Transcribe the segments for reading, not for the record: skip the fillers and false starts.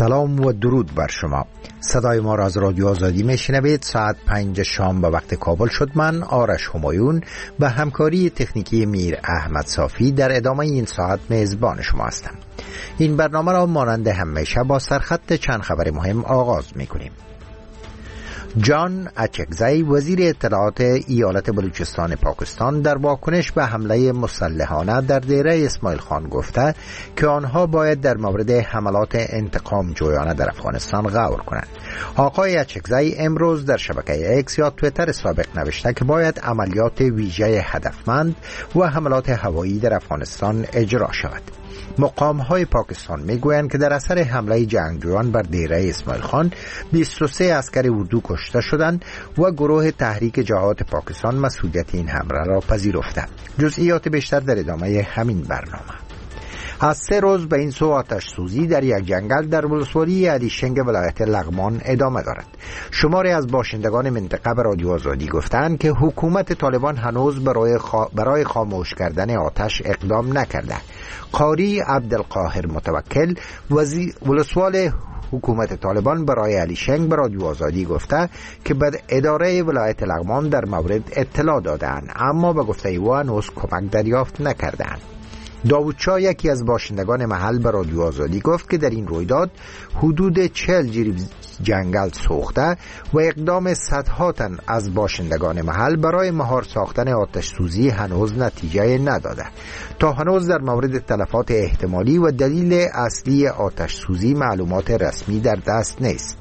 سلام و درود بر شما. صدای ما را از رادیو آزادی میشنوید. ساعت 5 شام به وقت کابل شد. من آرش همایون به همکاری تکنیکی میر احمد صافی در ادامه این ساعت میزبان شما هستم. این برنامه را مانند همیشه با سرخط چند خبر مهم آغاز میکنیم. جان اچکزی وزیر اطلاعات ایالت بلوچستان پاکستان در واکنش به حمله مسلحانه در دیره اسماعیل خان گفته که آنها باید در مورد حملات انتقام جویانه در افغانستان غور کنند. آقای اچکزی امروز در شبکه اکس یا تویتر سابق نوشته که باید عملیات ویژه هدفمند و حملات هوایی در افغانستان اجرا شود. مقام‌های پاکستان میگویند که در اثر حمله جنگجویان بر دیره اسماعیل خان 23 عسکر اردو کشته شدند و گروه تحریک جهاد پاکستان مسئولیت این حمله را پذیرفته. جزئیات بیشتر در ادامه همین برنامه. از 3 روز به این سو آتش سوزی در یک جنگل در ولسوالی علیشنگ ولایت لغمان ادامه دارد. شماری از باشندگان منطقه به رادیو آزادی گفتند که حکومت طالبان هنوز برای خاموش کردن آتش اقدام نکرده. قاری عبدالقاهر متوکل ولسوال حکومت طالبان برای علیشنگ به رادیو آزادی گفته که به اداره ولایت لغمان در مورد اطلاع دادند، اما به گفته او هنوز کمک دریافت نکردند. داوود شاه یکی از باشندگان محل به رادیو آزادی گفت که در این رویداد حدود 40 جریب جنگل سوخته و اقدام صدها تن از باشندگان محل برای مهار ساختن آتش سوزی هنوز نتیجه نداده. تا هنوز در مورد تلفات احتمالی و دلیل اصلی آتش سوزی معلومات رسمی در دست نیست.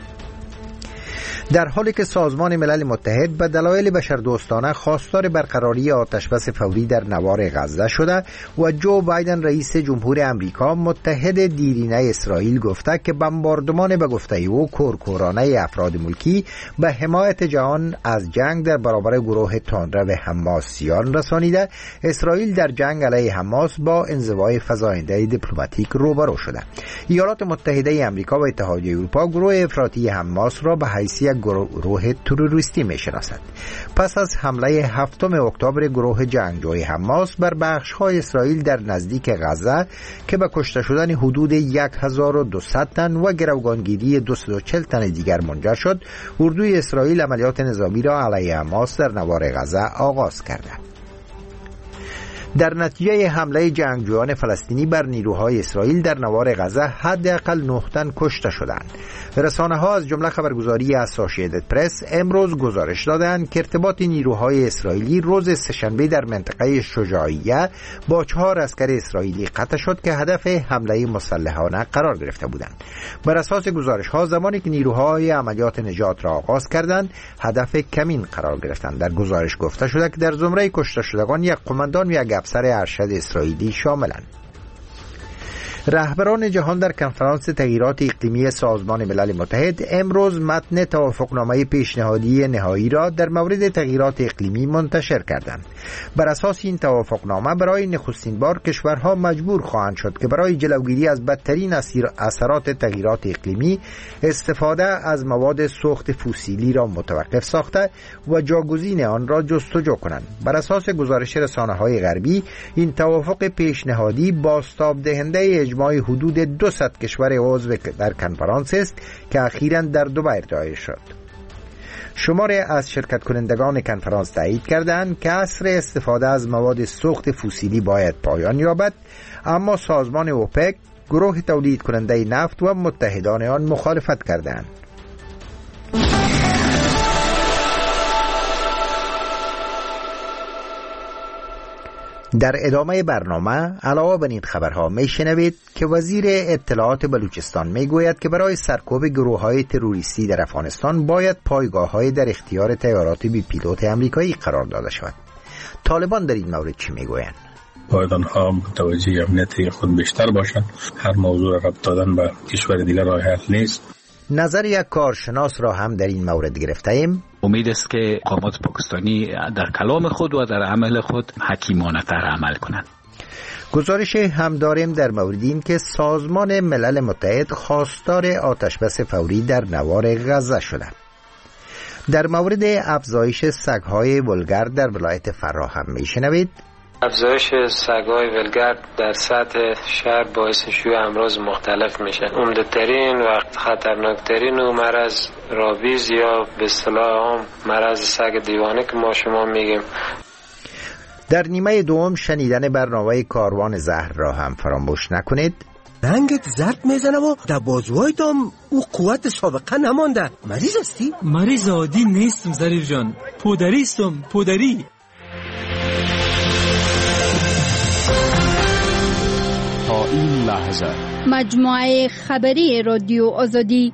در حالی که سازمان ملل متحد به دلایل بشردوستانه خواستار برقراری آتشبس فوری در نوار غزه شده و جو بایدن رئیس جمهور امریکا متحد دیرینه اسرائیل گفته که بمباردمان به گفته او کورکورانه افراد ملکی به حمایت جهان از جنگ در برابر گروه تندرو حماس زیان رسانیده. اسرائیل در جنگ علیه حماس با انزوای فزاینده دیپلماتیک روبرو شده. ایالات متحده امریکا و اتحادیه اروپا گروه افراطی حماس را به حیث گروه تروریستی میشناسد. پس از حمله 7 اکتبر گروه جنگجوی حماس بر بخش‌های اسرائیل در نزدیک غزه که به کشته شدن حدود 1200 تن و گروگانگیری 240 تن دیگر منجر شد، اردوی اسرائیل عملیات نظامی را علیه حماس در نوار غزه آغاز کرده. در نتیجه حمله جنگجویان فلسطینی بر نیروهای اسرائیل در نوار غزه حداقل 9 تن کشته شدند. رسانه‌ها از جمله خبرگزاری اسوسییتد پرس امروز گزارش دادند که ارتباط نیروهای اسرائیلی روز سه‌شنبه در منطقه شجاعیه با 4 عسکر اسرائیلی قطع شد که هدف حمله مسلحانه قرار گرفته بودند. بر اساس گزارش‌ها زمانی که نیروهای عملیات نجات را آغاز کردند، هدف کمین قرار گرفتند. در گزارش گفته شده که در زمره کشته شدگان یک قماندان و یک افسر ارشد اسرائیلی شاملند. رهبران جهان در کنفرانس تغییرات اقلیمی سازمان ملل متحد امروز متن توافقنامه پیشنهادی نهایی را در مورد تغییرات اقلیمی منتشر کردند. بر اساس این توافقنامه برای نخستین بار کشورها مجبور خواهند شد که برای جلوگیری از بدترین اثرات تغییرات اقلیمی استفاده از مواد سوخت فسیلی را متوقف ساخته و جاگزین آن را جستجو کنند. بر اساس گزارش رسانه‌های غربی این توافق پیشنهادی بازتاب دهنده اجماع حدود 200 کشور عضو در کنفرانس است که اخیراً در دبی ارائه شد. شماری از شرکت کنندگان کنفرانس تایید کردند که عصر استفاده از مواد سوخت فسیلی باید پایان یابد، اما سازمان اوپک، گروه تولید کننده نفت و متحدان آن مخالفت کردند. در ادامه برنامه علاوه بر این خبرها میشنوید که وزیر اطلاعات بلوچستان میگوید که برای سرکوب گروه‌های تروریستی در افغانستان باید پایگاه‌های در اختیار طیارات بی پیلوت آمریکایی قرار داده شود. طالبان در این مورد چی میگویند؟ باید آنها متوجه امنیت خود بیشتر باشند. هر موضوع را ربط دادن به کشور دیگر راه حل نیست. نظر یک کارشناس را هم در این مورد گرفته ایم. امید است که مقامات پاکستانی در کلام خود و در عمل خود حکیمانه تر عمل کنند. گزارش هم داریم در مورد این که سازمان ملل متحد خواستار آتشبس فوری در نوار غزه شده. در مورد افزایش سگ‌های ولگر در ولایت فراه هم میشنوید. افزایش سگ‌های ولگرد در سطح شهر باعث شیوع امراض مختلف میشه. عمده‌ترین و خطرناکترین و مرض رابیز یا به اصطلاح عام مرض سگ دیوانه که ما شما میگیم. در نیمه دوم شنیدن برنامه کاروان زهر را هم فراموش نکنید. رنگت زرد میزنه و در بازوهایت هم او قوت سابقه نمانده. مریض هستی؟ مریض عادی نیستم ظریف جان، پودریستم، پودری. تا این لحظه مجموعه خبری رادیو آزادی.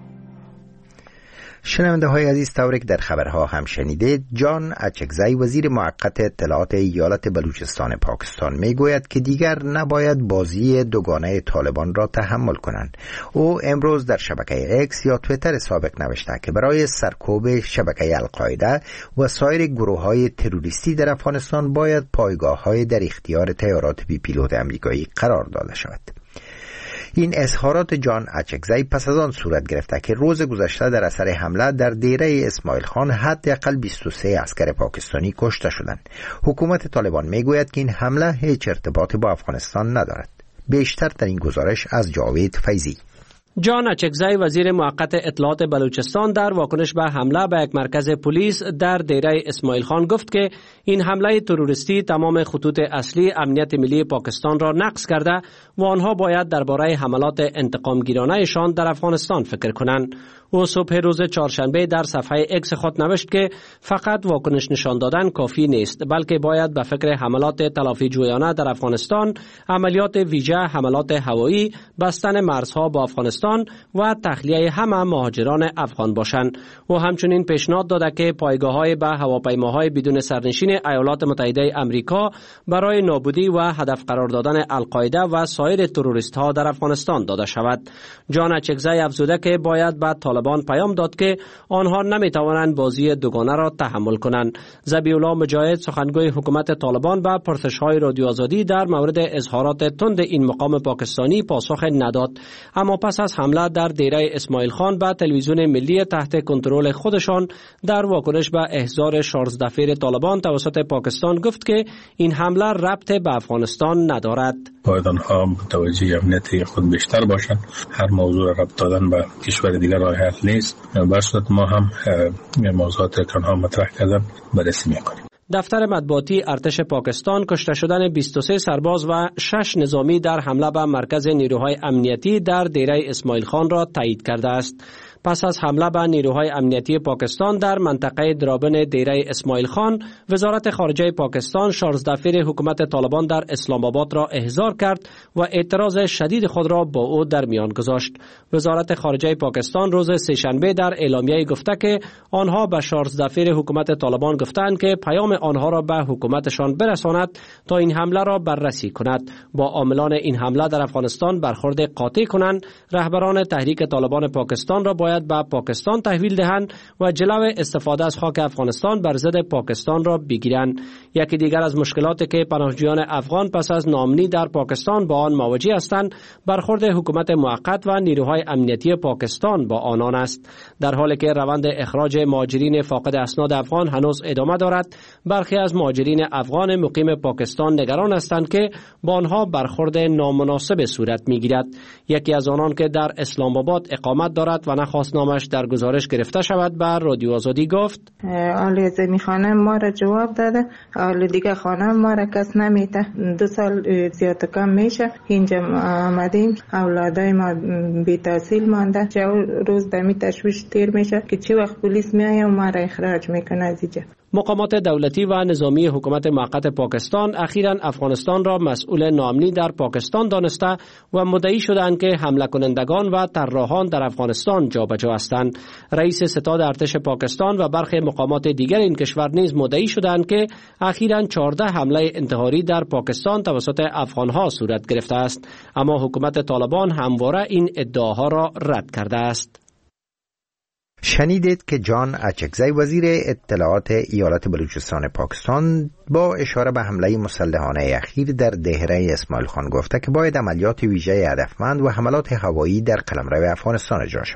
شنونده های عزیز، طوری که در خبرها هم شنیدید، جان اچکزی وزیر موقت اطلاعات ایالت بلوچستان پاکستان می گوید که دیگر نباید بازی دوگانه طالبان را تحمل کنند. او امروز در شبکه اکس یا تویتر سابق نوشته که برای سرکوب شبکه القاعده و سایر گروه های تروریستی در افغانستان باید پایگاه های در اختیار طیارات بی پیلوت امریکایی قرار داده شود. این اظهارات جان اچکزی پس از آن صورت گرفته که روز گذشته در اثر حمله در دیره اسماعیل خان حداقل 23 عسکر پاکستانی کشته شدند. حکومت طالبان میگوید که این حمله هیچ ارتباطی با افغانستان ندارد. بیشتر در این گزارش از جاوید فیضی. جان اچکزی وزیر موقت اطلاعات بلوچستان در واکنش به حمله به یک مرکز پلیس در دیره اسماعیل خان گفت که این حمله تروریستی تمام خطوط اصلی امنیت ملی پاکستان را نقض کرده و آنها باید درباره حملات انتقامگیرانه‌شان در افغانستان فکر کنند. او صبح روز چهارشنبه در صفحه اکس خود نوشت که فقط واکنش نشان دادن کافی نیست، بلکه باید به فکر حملات تلافی جویانه در افغانستان، عملیات ویژه، حملات هوایی، بستن مرزها با افغانستان و تخلیه همه مهاجران افغان باشند. او همچنین پیشنهاد داده که پایگاه‌های به هواپیماهای بدون سرنشین ایالات متحده آمریکا برای نابودی و هدف قرار دادن القاعده و سایر تروریست‌ها در افغانستان داده شود. جان اچکزی افزوده که باید به طالبان پیام داد که آنها نمیتوانند بازی دوگانه را تحمل کنند. ذبیح الله مجاهد سخنگوی حکومت طالبان به پرسش‌های رادیو آزادی در مورد اظهارات تند این مقام پاکستانی پاسخ نداد، اما پس از حمله در دیره اسماعیل خان به تلویزیون ملی تحت کنترل خودشان در واکنش به احضار 16 نفر طالبان توسط پاکستان گفت که این حمله ربط به افغانستان ندارد. باید آنها متوجه امنیت خود بیشتر باشند. هر موضوع ربط دادن به کشور دیگر راه حل نیست. به صورت ما هم موضوعات که آنها مطرح کردن بررسی میکنیم. دفتر مطبوعاتی ارتش پاکستان کشته شدن 23 سرباز و 6 نظامی در حمله به مرکز نیروهای امنیتی در دیره اسماعیل خان را تایید کرده است. پس از حمله به نیروهای امنیتی پاکستان در منطقه درابن دیره اسماعیل خان، وزارت خارجه پاکستان 16 نفر حکومت طالبان در اسلام آباد را احضار کرد و اعتراض شدید خود را با او در میان گذاشت. وزارت خارجه پاکستان روز سه‌شنبه در اعلامیه گفته که آنها به 16 نفر حکومت طالبان گفتند که پیام آنها را به حکومتشان برساند تا این حمله را بررسی کند، با عاملان این حمله در افغانستان برخورد قاطع کنند، رهبران تحریک طالبان پاکستان را باید به پاکستان تحویل دهند و جلو استفاده از خاک افغانستان بر ضد پاکستان را بگیرند. یکی دیگر از مشکلاتی که پناهجویان افغان پس از ناامنی در پاکستان با آن مواجه هستند، برخورد حکومت موقت و نیروهای امنیتی پاکستان با آنان است. در حالی که روند اخراج مهاجرین فاقد اسناد افغان هنوز ادامه دارد، برخی از مهاجرین افغان مقیم پاکستان نگران هستند که با آنها برخورد نامناسب صورت میگیرد. یکی از آنان که در اسلام آباد اقامت دارد و نخواست نامش در گزارش گرفته شود به رادیو آزادی گفت: آل زمین خانه ما را جواب داده، آل دیگه خانه ما را کس نمیته. 2 سال زیاد کم میشه اینجا آمدیم، اولادای ما بی تحصیل مانده. چه روز دمی تشویش تیر میشه که چی وقت پلیس میایه و ما را اخراج میکنه از اینجا. مقامات دولتی و نظامی حکومت موقت پاکستان اخیراً افغانستان را مسئول ناامنی در پاکستان دانسته و مدعی شدند که حمله کنندگان و طراحان در افغانستان جابجا هستند. رئیس ستاد ارتش پاکستان و برخی مقامات دیگر این کشور نیز مدعی شدند که اخیراً 14 حمله انتحاری در پاکستان توسط افغانها صورت گرفته است، اما حکومت طالبان همواره این ادعاها را رد کرده است. شنیدید که جان اچکزی وزیر اطلاعات ایالت بلوچستان پاکستان با اشاره به حمله مسلحانه اخیر در دیره اسماعیل خان گفته که باید عملیات ویژه هدفمند و حملات هوایی در قلمرو افغانستان اجرا شود.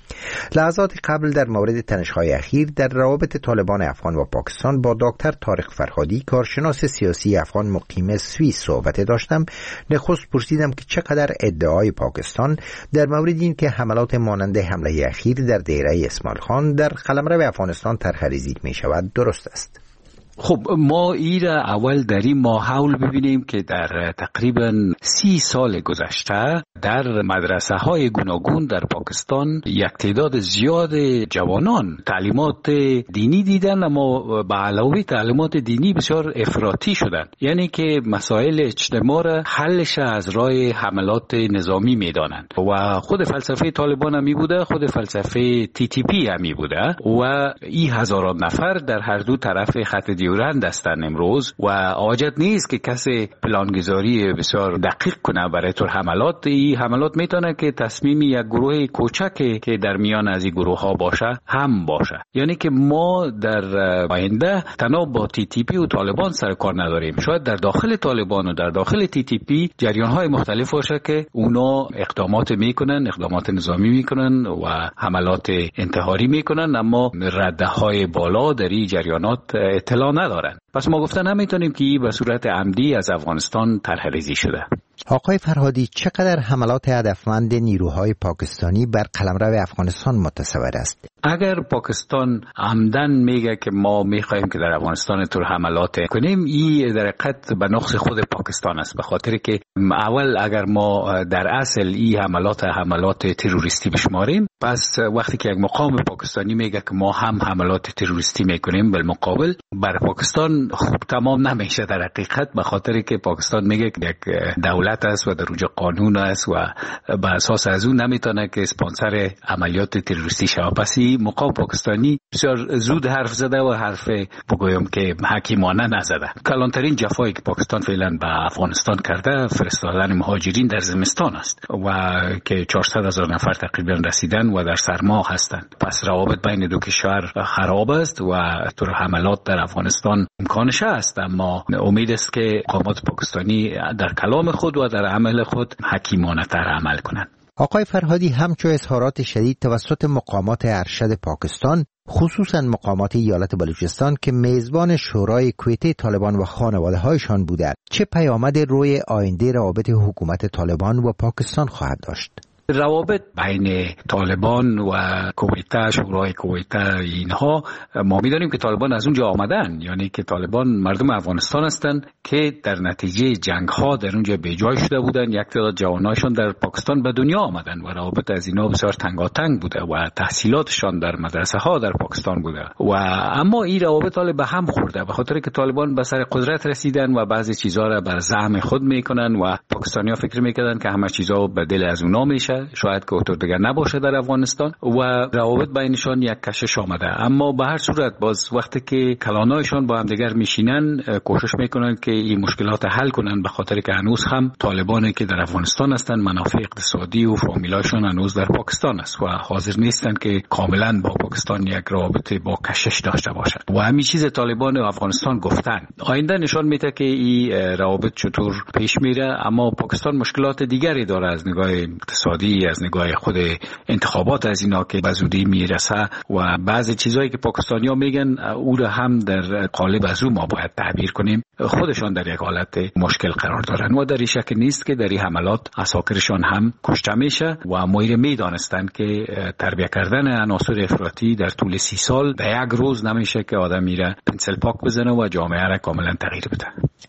لحظات قبل در مورد تنش‌های اخیر در روابط طالبان افغان و پاکستان با دکتر طارق فرهادی، کارشناس سیاسی افغان مقیم سوئیس، صحبت داشتم. نخست پرسیدم که چقدر ادعای پاکستان در مورد این که حملات مانند حمله اخیر در دیره اسماعیل خان در قلمرو افغانستان طرح‌ریزی می شود درست است. خب ما ایره اول در این ماحول ببینیم که در تقریبا 30 سال گذشته در مدرسه های گوناگون در پاکستان یک تعداد زیاد جوانان تعلیمات دینی دیدن، اما به علاوه تعلیمات دینی بسیار افراطی شدن، یعنی که مسائل اجتماع را حلش از راه حملات نظامی میدانند و خود فلسفه طالبان همی بوده، خود فلسفه TTP همی بوده و این هزاران نفر در هر دو طرف خط دیورند هستند امروز و حاجت نیست که کسی پلانگذاری بسیار دقیق کنه برای طور حملات. این حملات میتونه که تصمیم یک گروه کوچک که در میان از این گروه ها باشه هم باشه، یعنی که ما در آینده تنها با TTP و طالبان سر کار نداریم، شاید در داخل طالبان و در داخل TTP جریان های مختلف باشه که اونا اقدامات میکنن، اقدامات نظامی میکنن و حملات انتحاری میکنن، اما رده های بالا در این جریانات اطلاع ندارن. پس ما گفتن نمیتونیم که این به صورت عمدی از افغانستان طرح‌ریزی شده. آقای فرهادی، چقدر حملات هدفمند نیروهای پاکستانی بر قلمرو افغانستان متصور است؟ اگر پاکستان عمدن میگه که ما میخوایم که در افغانستان طور حملات کنیم، این در حقیقت به نقص خود پاکستان است، به خاطر که اول اگر ما در اصل این حملات تروریستی بشماریم، پس وقتی که یک مقام پاکستانی میگه که ما هم حملات تروریستی میکنیم، بالمقابل بر پاکستان خوب تمام نمیشه در حقیقت، به خاطر که پاکستان میگه که یک دولت است و در اونجا قانون است و به اساس از اون نمیتونه که اسپانسر عملیات تروریستی شود. پس مقام پاکستانی بسیار زود حرف زده و حرف بگویم که حکیمانه نزده. کلانترین جفایی که پاکستان فعلا به افغانستان کرده فرستادن مهاجرین در زمستان است و که 400,000 نفر تقریبا رسیدن و در سرما هستند. پس روابط بین دو کشور خراب است و طور حملات در افغانستان امکانش است، اما امید است که مقامات پاکستانی در کلام خود و در عمل خود حکیمانه تر عمل کنند. آقای فرهادی، همچو اظهارات شدید توسط مقامات ارشد پاکستان، خصوصا مقامات ایالت بلوچستان که میزبان شورای کویته طالبان و خانواده هایشان بودند، چه پیامد روی آینده روابط حکومت طالبان و پاکستان خواهد داشت؟ روابط بین طالبان و کویته، شورای کویته، اینها ما میدانیم که طالبان از اونجا آمدن، یعنی که طالبان مردم افغانستان هستند که در نتیجه جنگ ها در اونجا به جای شده بودن. یک تعداد جوانایشان در پاکستان به دنیا آمدن و روابط از اینا بسیار تنگاتنگ بوده و تحصیلاتشان در مدرسه ها در پاکستان بوده و اما این روابط حالا به هم خورده به خاطر که طالبان به سر قدرت رسیدن و بعضی چیزا را بر زعم خود میکنن و پاکستانی‌ها فکر میکردن که همه چیزا به دل از اونا میشه، شاید که اونطور دیگر نباشه در افغانستان و روابط بینشان یک کشش آمده. اما به هر صورت باز وقتی که کلانایشان با هم دیگر میشینن کوشش میکنن که این مشکلات حل کنن، به خاطر که هنوز هم طالبانی که در افغانستان هستن منافع اقتصادی و فامیلایشان هنوز در پاکستان است و حاضر نیستن که کاملا با پاکستان یک رابطه با کشش داشته باشند و همین چیز طالبان و افغانستان گفتن. آینده نشان میده که این روابط چطور پیش میره، اما پاکستان مشکلات دیگری داره از نگاه اقتصادی، از نگاه خود انتخابات از اینا که به زودی میرسه و بعضی چیزایی که پاکستانی‌ها میگن او را هم در قالب از او ما باید تعبیر کنیم. خودشان در یک حالت مشکل قرار دارن و در این شک نیست که در این حملات عساکرشان هم کشته میشه و ما میدانستند که تربیت کردن عناصر افراطی در طول 30 سال به یک روز نمیشه که آدم میره پنسل پاک بزنه و جامعه را کاملا تغییر بده.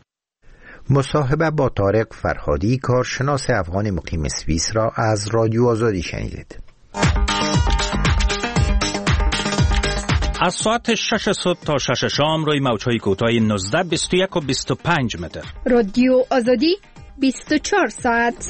مصاحبه با طارق فرهادی، کارشناس افغان مقیم سوئیس را از رادیو آزادی شنیدید. از ساعت 6 صبح تا 6 شام روی موج‌های کوتاه 19، 21 و 25 متر. رادیو آزادی 24 ساعت.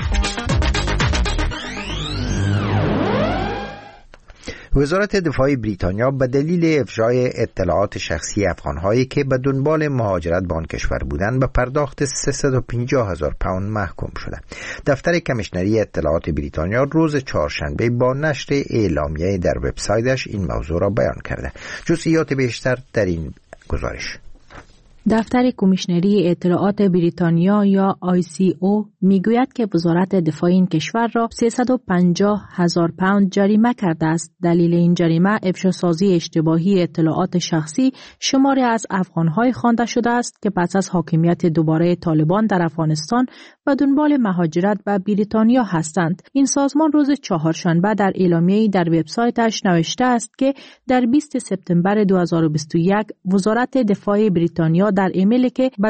وزارت دفاع بریتانیا به دلیل افشای اطلاعات شخصی افغان‌هایی که به دنبال مهاجرت به آن کشور بودند به پرداخت 350,000 پوند محکوم شده. دفتر کمیشنری اطلاعات بریتانیا روز چهارشنبه با نشر اعلامیه در وبسایتش این موضوع را بیان کرده. جزئیات بیشتر در این گزارش. دفتر کمیشنری اطلاعات بریتانیا یا ICO میگوید که وزارت دفاع این کشور را 350,000 پوند جریمه کرده است. دلیل این جریمه افشاسازی اشتباهی اطلاعات شخصی شماری از افغان‌های خوانده شده است که پس از حاکمیت دوباره طالبان در افغانستان و دنبال مهاجرت به بریتانیا هستند. این سازمان روز چهارشنبه در اعلامیه‌ای در وبسایتش نوشته است که در 20 سپتامبر 2021 وزارت دفاع بریتانیا در ایمیلی که به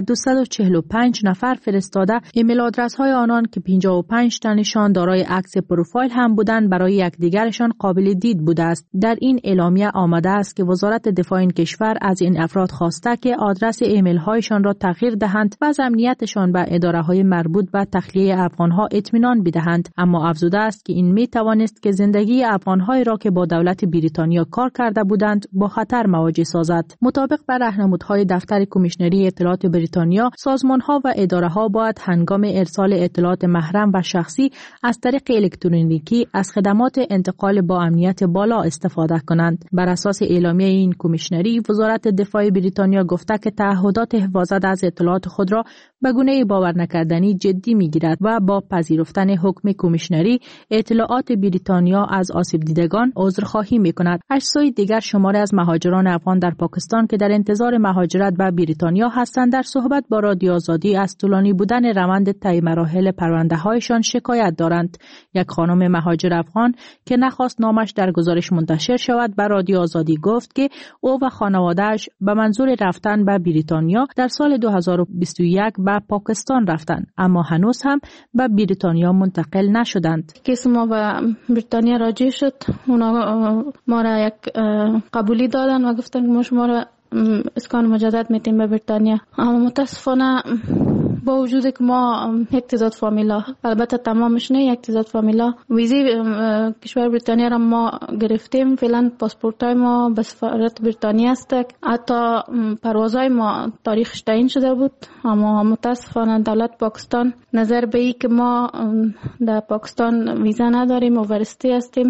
245 نفر فرستاده، ایمیل آدرس‌های آنان که 55 تنشان دارای عکس پروفایل هم بودند برای یکدیگرشان قابل دید بوده است. در این اعلامیه آمده است که وزارت دفاع این کشور از این افراد خواسته که آدرس ایمیل هایشان را تغییر دهند و از امنیتشان به اداره‌های مربوط به تخلیه افغان‌ها اطمینان بدهند، اما افزوده است که این می توانست که زندگی افغان‌های را که با دولت بریتانیا کار کرده بودند با خطر مواجه سازد. مطابق با راهنمودهای دفتر کمیشنری اطلاعات بریتانیا، سازمان‌ها و اداره‌ها باید هنگام ارسال اطلاعات محرم و شخصی از طریق الکترونیکی از خدمات انتقال با امنیت بالا استفاده کنند. بر اساس اعلامیه این کمیشنری، وزارت دفاع بریتانیا گفته که تعهدات حفاظت از اطلاعات خود را به گونه باور نکردنی جدی می‌گیرد و با پذیرفتن حکم کمیشنری اطلاعات بریتانیا از آسیب دیدگان عذرخواهی می‌کند. اجزای دیگر شماری از مهاجران افغان در پاکستان که در انتظار مهاجرت به بریتانیا هستند در صحبت با رادیو آزادی از طولانی بودن روند طی مراحل پرونده‌هایشان شکایت دارند. یک خانم مهاجر افغان که نخواست نامش در گزارش منتشر شود به رادیو آزادی گفت که او و خانواده‌اش به منظور رفتن به بریتانیا در سال 2021 به پاکستان رفتند، اما هنوز هم به بریتانیا منتقل نشدند. کیس ما به بریتانیا راجع شد، اونا ما را یک قبولی دادن و گفتن که ما شما را اسکان مجدد میتیم به بریتانیا. اما متاسفانه با وجود که ما یک تعداد فامیلا، البته تمامش نه، یک تعداد فامیلا ویزی کشور بریتانیا را ما گرفتیم. فعلا پاسپورت های ما به سفارت بریتانیا است. حتی پروازهای ما تاریخش تعیین شده بود، اما متاسفانه دولت پاکستان نظر به ای که ما در پاکستان ویزا نداریم و ورستی هستیم،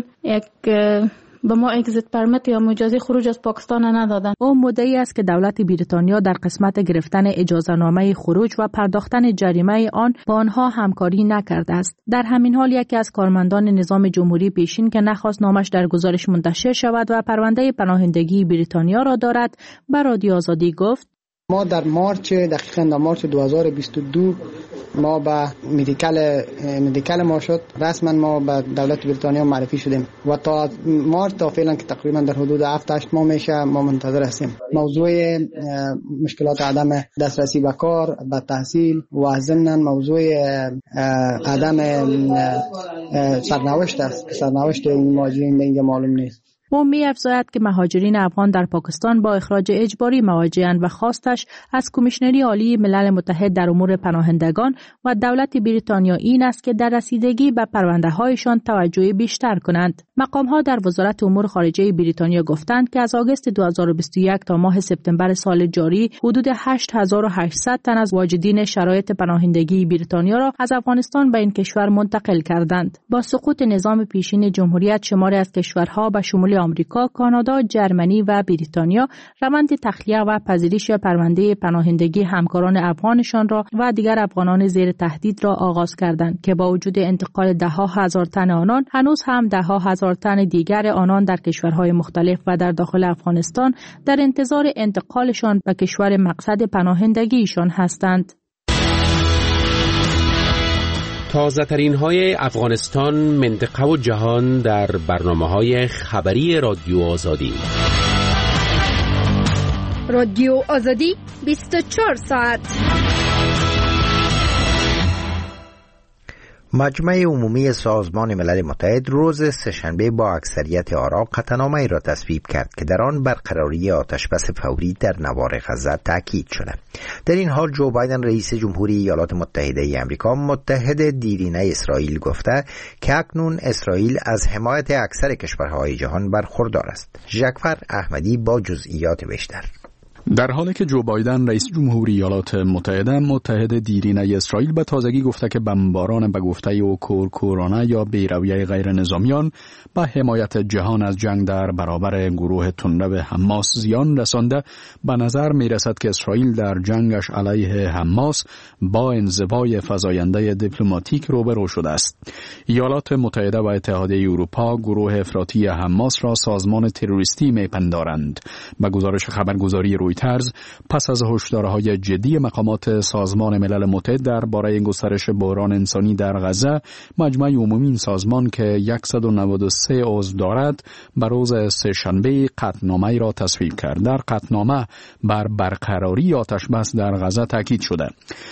به ما اگزیت پرمیت یا اجازه خروج از پاکستان ندادن. او مدعی است که دولت بریتانیا در قسمت گرفتن اجازهنامه خروج و پرداختن جریمه آن با آنها همکاری نکرده است. در همین حال یکی از کارمندان نظام جمهوری پیشین که نخواست نامش در گزارش منتشر شود و پرونده پناهندگی بریتانیا را دارد، به رادیو آزادی گفت: ما در مارچ 2022 ما به مدیکال ما شد، رسما ما به دولت بریتانیا معرفی شدیم و تا مارچ تا فعلا که تقریبا در حدود 7-8 ماه میشه ما منتظر هستیم. موضوع مشکلات عدم دسترسی به کار، به تحصیل و ضمن موضوع عدم سرنوشت است. سرنوشت مهاجرین اینجا معلوم نیست. او می‌افزاید که مهاجرین افغان در پاکستان با اخراج اجباری مواجه‌اند و خواستش از کمیشنری عالی ملل متحد در امور پناهندگان و دولت بریتانیا این است که در رسیدگی به پرونده‌هایشان توجه بیشتر کنند. مقام‌ها در وزارت امور خارجه بریتانیا گفتند که از آگوست 2021 تا ماه سپتامبر سال جاری حدود 8800 تن از واجدین شرایط پناهندگی بریتانیا را از افغانستان به این کشور منتقل کردند. با سقوط نظام پیشین جمهوریت، شماری از کشورها به شمول آمریکا، کانادا، جرمنی و بریتانیا روند تخلیه و پذیرش پرونده پناهندگی همکاران افغانشان را و دیگر افغانان زیر تهدید را آغاز کردند که با وجود انتقال ده‌ها هزار تن آنان، هنوز هم ده‌ها هزار تن دیگر آنان در کشورهای مختلف و در داخل افغانستان در انتظار انتقالشان به کشور مقصد پناهندگیشان هستند. تازه ترین های افغانستان، منطقه و جهان در برنامه‌های خبری رادیو آزادی. رادیو آزادی 24 ساعت. مجمع عمومی سازمان ملل متحد روز سه‌شنبه با اکثریت آرا قطعنامه‌ای را تصویب کرد که در آن برقراری آتشبس فوری در نوار غزه تاکید شده. در این حال جو بایدن رئیس جمهوری ایالات متحده آمریکا متحد دیرینه اسرائیل گفته که اکنون اسرائیل از حمایت اکثر کشورهای جهان برخوردار است. ژکفر احمدی با جزئیات بیشتر. در حالی که جو بایدن رئیس جمهوری ایالات متحده متحد دیرینه اسرائیل به تازگی گفته که بمباران به گفته او کورکورانه یا بیرویه غیر نظامیان به حمایت جهان از جنگ در برابر گروه تندرو حماس زیان رسانده، به نظر می رسد که اسرائیل در جنگش علیه حماس با انزوای فزاینده دیپلماتیک روبرو شده است. ایالات متحده و اتحادیه اروپا گروه افراطی حماس را سازمان تروریستی میپندارند. به گزارش خبرگزاری رویترز، پس از هشدارهای جدی مقامات سازمان ملل متحد درباره گسترش بحران انسانی در غزه، مجمع عمومی این سازمان که 193 عضو دارد به روز سه‌شنبه قطعنامه‌ای را تصویب کرد. در قطعنامه بر برقراری آتش‌بس در غزه تاکید شده.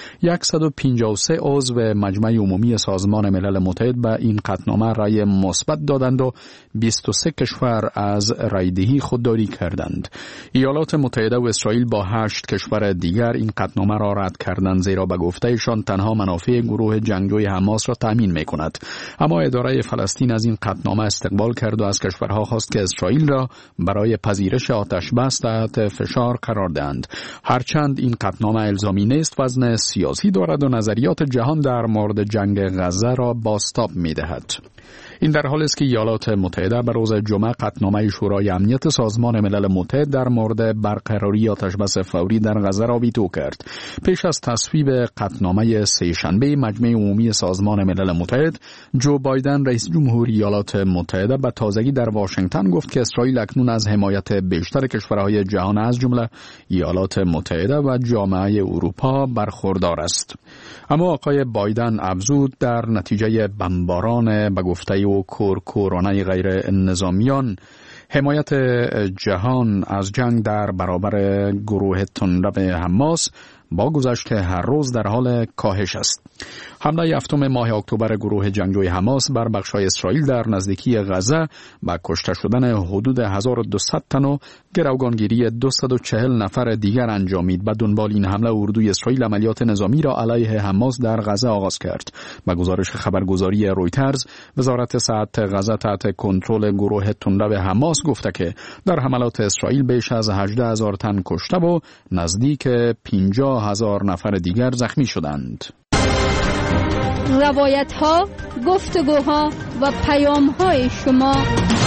153 عضو مجمع عمومی سازمان ملل متحد به این قطعنامه رأی مثبت دادند و 23 کشور از رأی‌دهی خودداری کردند. ایالات متحده و اسرائیل با 8 کشور دیگر این قطعنامه را رد کردند، زیرا به گفتهشان تنها منافع گروه جنگجوی حماس را تامین می‌کند. اما اداره فلسطین از این قطعنامه استقبال کرد و از کشورها خواست که اسرائیل را برای پذیرش آتش‌بس تحت فشار قرار دهند. هرچند این قطعنامه الزامی نیست، وزن سیاسی دارد و نظریات جهان در مورد جنگ غزه را بازتاب می‌دهد. این در حالی است که ایالات متحده به روز جمعه قطعنامه شورای امنیت سازمان ملل متحد در مورد برقراری آتش‌بس فوری در غزه را ویتو کرد. پیش از تصویب قطعنامه سه‌شنبه مجمع عمومی سازمان ملل متحد، جو بایدن رئیس جمهوری ایالات متحده به تازگی در واشنگتن گفت که اسرائیل اکنون از حمایت بیشتر کشورهای جهان از جمله ایالات متحده و جامعه اروپا برخوردار است. اما آقای بایدن افزود در نتیجه بمباران به گفته او کورکورانه غیر نظامیان، حمایت جهان از جنگ در برابر گروه تندرو حماس با گذشت هر روز در حال کاهش است. حمله هفتم ماه اکتبر گروه جنگجوی حماس بر بخش‌های اسرائیل در نزدیکی غزه با کشته شدن حدود 1200 تن و گروگانگیری 240 نفر دیگر انجامید. به دنبال این حمله اردوی اسرائیل عملیات نظامی را علیه حماس در غزه آغاز کرد. به گزارش خبرگزاری رویترز، وزارت صحت غزه تحت کنترل گروه تندرو حماس گفته که در حملات اسرائیل بیش از 18,000 تن کشته و نزدیک 50,000 نفر دیگر زخمی شدند. روایت‌ها، گفتگوها و پیام‌های شما.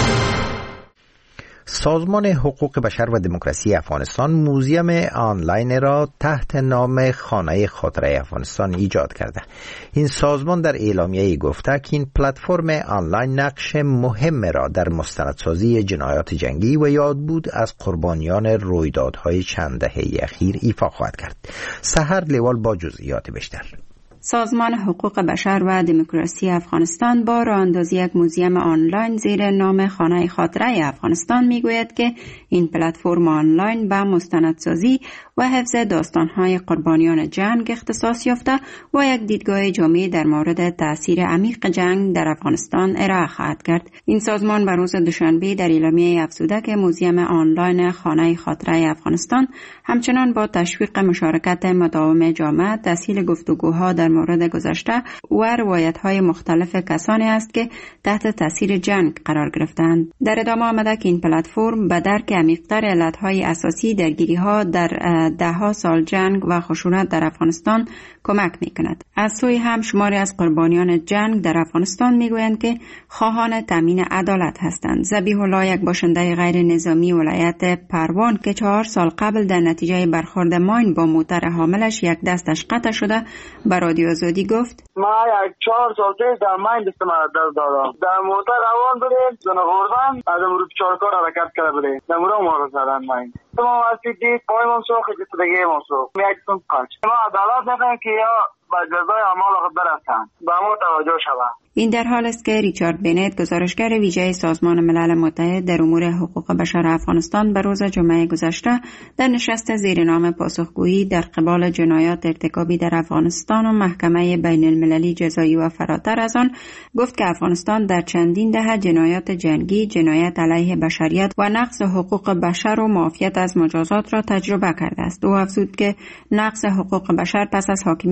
سازمان حقوق بشر و دموکراسی افغانستان موزیم آنلاین را تحت نام خانه خاطره افغانستان ایجاد کرده. این سازمان در اعلامیه گفته که این پلتفرم آنلاین نقش مهم را در مستندسازی جنایات جنگی و یادبود از قربانیان رویدادهای چند دهه اخیر ایفا خواهد کرد. سحر لیوال با جزئیات بیشتر. سازمان حقوق بشر و دموکراسی افغانستان با راه اندازی یک موزیم آنلاین زیر نام خانه خاطره افغانستان میگوید که این پلتفرم آنلاین به مستندسازی و حفظ داستانهای قربانیان جنگ اختصاص یافته و یک دیدگاه جامع در مورد تأثیر عمیق جنگ در افغانستان ارائه خواهد کرد. این سازمان بر روز دوشنبه در اعلامیه افزوده که موزیم آنلاین خانه خاطره افغانستان همچنان با تشویق مشارکت مداوم جامعه، تسهیل گفتگوها در مورد گذشته و روایت‌های مختلف کسانی است که تحت تاثیر جنگ قرار گرفتند. در ادامه آمده که این پلتفرم به درک عمیق‌تر علت‌های اساسی درگیری‌ها در ده‌ها سال جنگ و خشونت در افغانستان کمک می‌کند. از سوی هم شماری از قربانیان جنگ در افغانستان می‌گویند که خواهان تامین عدالت هستند. ذبیح الله، یک باشنده غیر نظامی ولایت پروان که 4 سال قبل در نتیجه برخورد ماین با موتر حاملش یک دستش قطع شده، به رادیو آزادی گفت: ما 4 سال پیش در ماین دست ما دست دادم. در موتر روان بودیم، زن خوردم، از امروز 4 کار حرکت کرده بودیم. در مورد ما رو زدن ماین. ما واسه دید پایمون سوخت دیگه ما سوخت. میگم قاچ. ما عدالت نکنیم که یا با جزای اعمال خود برفتن. با ما توجه شود. این در حال است که ریچارد بنت، گزارشگر ویژه سازمان ملل متحد در امور حقوق بشر افغانستان، به روز جمعه گذشته در نشست زیر نام پاسخگویی در قبال جنایات ارتکابی در افغانستان و محکمه بین المللی جزایی و فراتر از آن گفت که افغانستان در چندین دهه جنایات جنگی، جنایت علیه بشریت و نقض حقوق بشر و معافیت از مجازات را تجربه کرده است. او افزود که نقض حقوق بشر پس از حاکمیت طالبان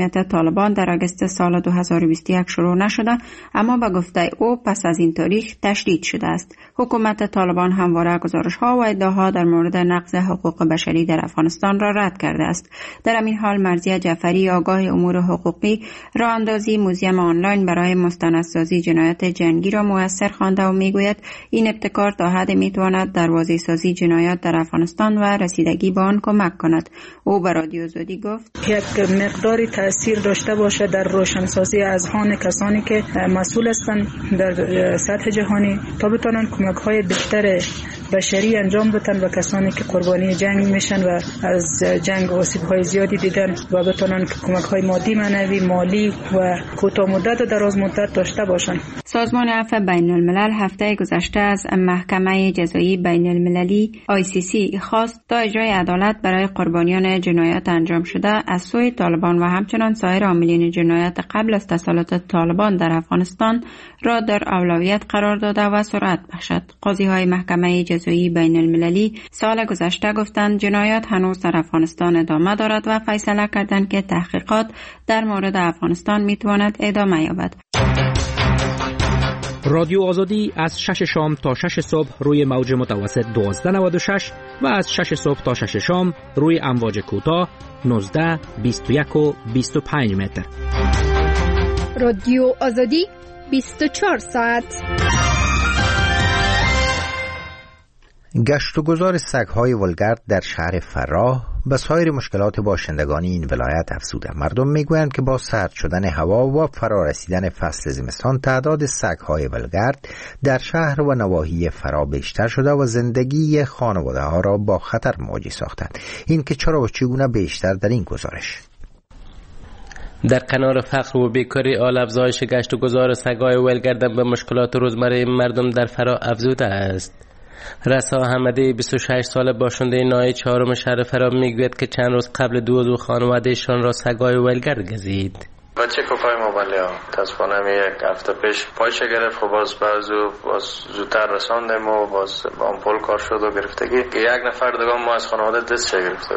طالبان در آگوست سال 2021 شروع نشده، اما به گفته او پس از این تاریخ تشدید شده است. حکومت طالبان همواره گزارش‌ها و ادعاها در مورد نقض حقوق بشری در افغانستان را رد کرده است. در این حال مرضیه جعفری، آگاه امور حقوقی، راه اندازی موزیم آنلاین برای مستندسازی جنایات جنگی را مؤثر خوانده و میگوید این ابتکار تا حد میتواند در واضح‌سازی جنایات در افغانستان و رسیدگی به آن کمک کند. او به رادیو آزادی گفت یک مقداری تأثیر داشته باشه در روشنسازی اذهان کسانی که مسئول هستند در سطح جهانی تا بتوانند کمک‌های بهتر بشری انجام بدن و کسانی که قربانی جنگ میشن و از جنگ آسیب‌های زیادی دیدن و بتوانند کمک‌های مادی، معنوی، مالی و کوتاه مدت و دراز مدت داشته باشند. سازمان عفو بین الملل هفته گذشته از محکمه جزایی بین المللی ICC خواست تا اجرای عدالت برای قربانیان جنایات انجام شده از سوی طالبان و همچنان سایر عاملین جنایات قبل از تسلط طالبان در افغانستان را در اولویت قرار داده و سرعت بخشد. قاضی‌های محکمه جزایی بین المللی سال گذشته گفتند جنایات هنوز در افغانستان ادامه دارد و فیصله کردند که تحقیقات در مورد افغانستان میتواند ادامه یابد. رادیو آزادی از 6 شام تا 6 صبح روی موج متوسط 1296 و از 6 صبح تا 6 شام روی امواج کوتاه 19، 21 و 25 متر. رادیو آزادی 24 ساعت. گشت و گذار سگ‌های ولگرد در شهر فراه به سایر مشکلات باشندگان این ولایت افزوده. مردم میگویند که با سرد شدن هوا و فرارسیدن فصل زمستان تعداد سگ‌های ولگرد در شهر و نواحی فرا بیشتر شده و زندگی خانواده‌ها را با خطر مواجه ساختند. این که چرا و چگونه بیشتر در این گزارش. در کنار فقر و بیکاری، آل افزایش گشت و گذار سگ‌های ولگرد به مشکلات روزمره مردم در فرا افزوده است. رسا احمدی 26 ساله باشنده ناحیه 4 شهر فرا میگوید که چند روز قبل دو خانوادهشان را سگ‌های ولگرد گزید. بچه کفای موبایل ها تصفانه یک هفته پیش پایش گرفت، خب باز زودتر رساندیم و باز آمپول کار شد و گرفتگی که یک نفر دیگه ما از خانواده دست گرفته.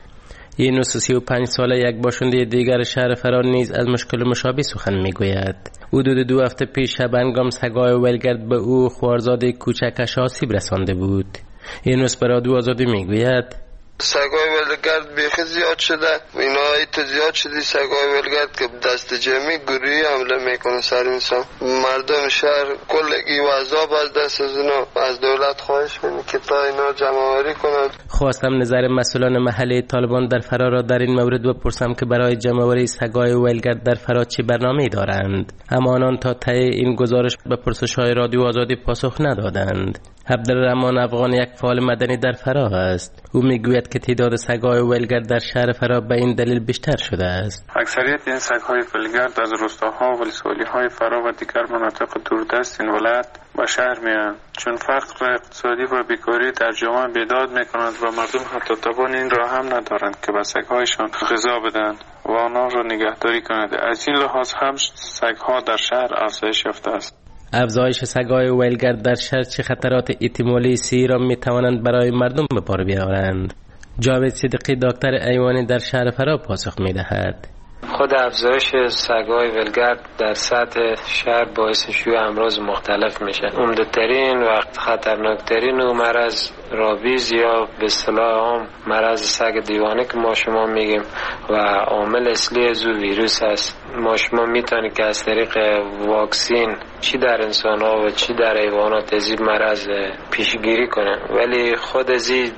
یونس 35 ساله یک باشنده دیگر شهر فرا نیز از مشکل مشابه سخن میگوید. حدود 2 هفته پیش شبنگام سگای ولگرد به او خوارزاده کوچکش آسیب رسانده بود. یونس به رادیو آزادی میگوید سگای ولگرد بیخی زیاد شده، اینا ایت زیاد شدی سگای ولگرد که دست جمعی گروهی حمله میکنه سر انسان. مردم شهر کلگی و عذاب از دست از اینا، از دولت خواهش کنی که تا اینا جمع آوری کنند. خواستم نظر مسئولان محلی طالبان در فرا را در این مورد بپرسم که برای جمع آوری سگای ولگرد در فرا چه برنامه‌ای دارند، اما آنان تا ته این گزارش به پرسش‌های رادیو آزادی پاسخ ندادند. عبدالرحمن افغان یک فعال مدنی در فرا است. او میگوید که تعداد سگ‌های ولگرد در شهر فرا به این دلیل بیشتر شده است. اکثریت این سگ‌های ولگرد از روستاها و ولسوالی‌های فرا و دیگر مناطق دوردست این ولایت به شهر میآیند، چون فقر اقتصادی و بیکاری در جامعه بیداد میکنند و مردم حتی توان این را هم ندارند که به سگ‌هایشان غذا بدهند و آنها را نگهداری کنند. از این لحاظ هم سگ‌ها در شهر افزایش یافته است. افزایش سگ‌های ولگرد در شهر چه خطرات احتمالی سی را میتوانند برای مردم به بار بیاورند؟ جاوید صدیقی دکتر ایوانی در شهر فرا پاسخ میدهد. خود افزایش سگ‌های ولگرد در سطح شهر باعث شیوع امراض مختلف میشه. عمده‌ترین و خطرناکترین و مرض رابیز یا به اصطلاح عام مرض سگ دیوانه که ما شما میگیم و عامل اصلی از ویروس است. ما شما میتونید که از طریق واکسین چی در انسان ها و چی در حیوانات از این مرض پیشگیری کنه، ولی خود از این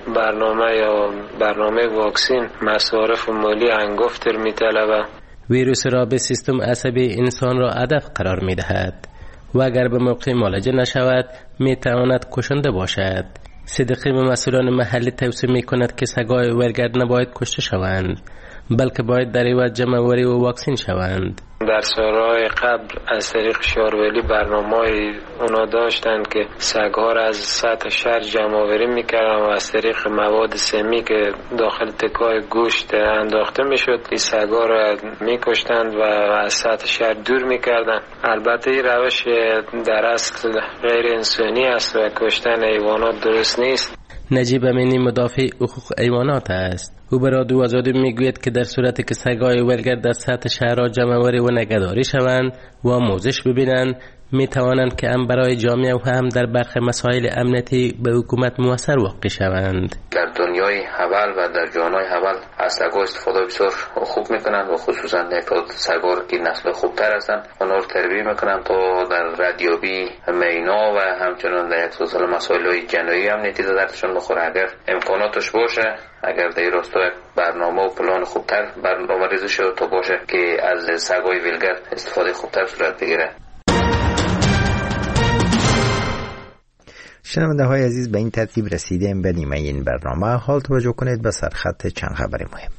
برنامه واکسین مصارف مالی انگفتر میطلبه. ویروس را به سیستم عصبی انسان را هدف قرار میدهد و اگر به موقع معالجه نشود میتواند کشنده باشد. صدیقی به مسئولان محلی توصیه میکند که سگ‌های ولگرد نباید کشته شوند، بلکه باید در عوض جمع‌آوری و واکسین شوند. در سالهای قبل از طریق شارولی برنامه‌ای اونا داشتند که سگ‌ها را از سطح شهر جمع‌آوری می‌کردن و از طریق مواد سمی که داخل تکای گوشت انداخته می‌شد این سگ‌ها را می‌کشتند و از سطح شهر دور می‌کردند. البته این روش در اصل غیر انسانی است و کشتن حیوانات درست نیست. نجیب امینی مدافع حقوق حیوانات است. او به رادیو آزادی میگوید که در صورتی که سگای ولگرد در سطح شهرها جمع‌آوری و نگهداری شوند و آموزش ببینند، می توانند که هم برای جامعه و هم در برخی مسائل امنیتی به حکومت موثر واقع شوند. در دنیای حول و در جهانهای حول از سگا استفاده بسیار خوب میکنند و خصوصا یک سگا که نسل خوبتر هستند اونا رو تربیت میکنند تا در ردیابی مینا و همچنین در یک سلسله مسائل جنایی امنیتی دردشون بخوره. اگر امکاناتش باشه، اگر در راستا برنامه و پلان خوبتر برنامه‌ریزی شده تا باشه که از سگای ولگرد استفاده خوبتر صورت بگیره. شنونده های عزیز، به این ترتیب رسیدیم به نیمه این برنامه. حال توجه کنید به سرخط چند خبر مهم.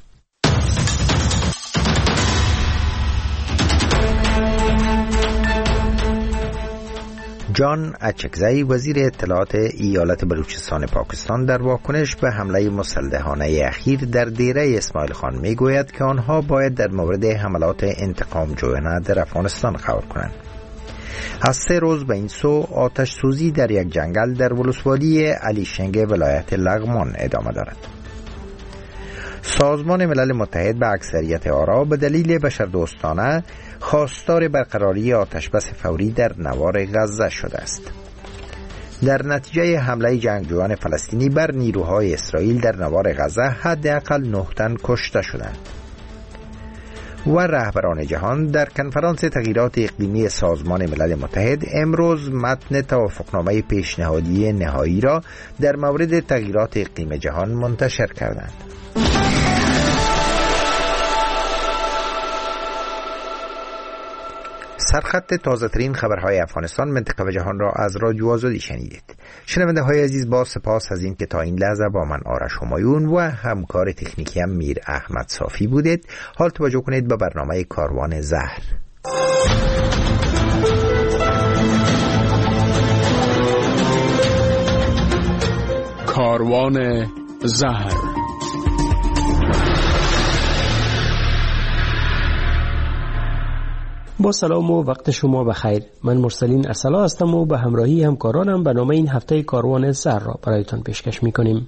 جان اچکزی وزیر اطلاعات ایالت بلوچستان پاکستان در واکنش به حمله مسلحانه اخیر در دیره اسماعیل خان می گوید که آنها باید در مورد حملات انتقام جویانه در افغانستان خبر کنند. از 3 روز به این سو آتش سوزی در یک جنگل در ولسوالی علی شنگ ولایت لغمان ادامه دارد. سازمان ملل متحد به اکثریت آرا به دلیل بشردوستانه خواستار برقراری آتشبس فوری در نوار غزه شده است. در نتیجه حمله جنگجویان فلسطینی بر نیروهای اسرائیل در نوار غزه حداقل 9 تن کشته شدند. و رهبران جهان در کنفرانس تغییرات اقلیمی سازمان ملل متحد امروز متن توافقنامه پیشنهادی نهایی را در مورد تغییرات اقلیم جهان منتشر کردند. سرخط تازه ترین خبرهای افغانستان، منطقه و جهان را از رادیو آزادی شنیدید. شنونده های عزیز، با سپاس از این که تا این لحظه با من آرش همایون و همکار تکنیکی هم میر احمد صافی بودید. حال توجه کنید به برنامه کاروان زهر. کاروان زهر. با سلام و وقت شما بخیر. من مرسلین ارسلا هستم و به همراهی همکارانم برنامه این هفته کاروان زهر را برایتان پیشکش می‌کنیم.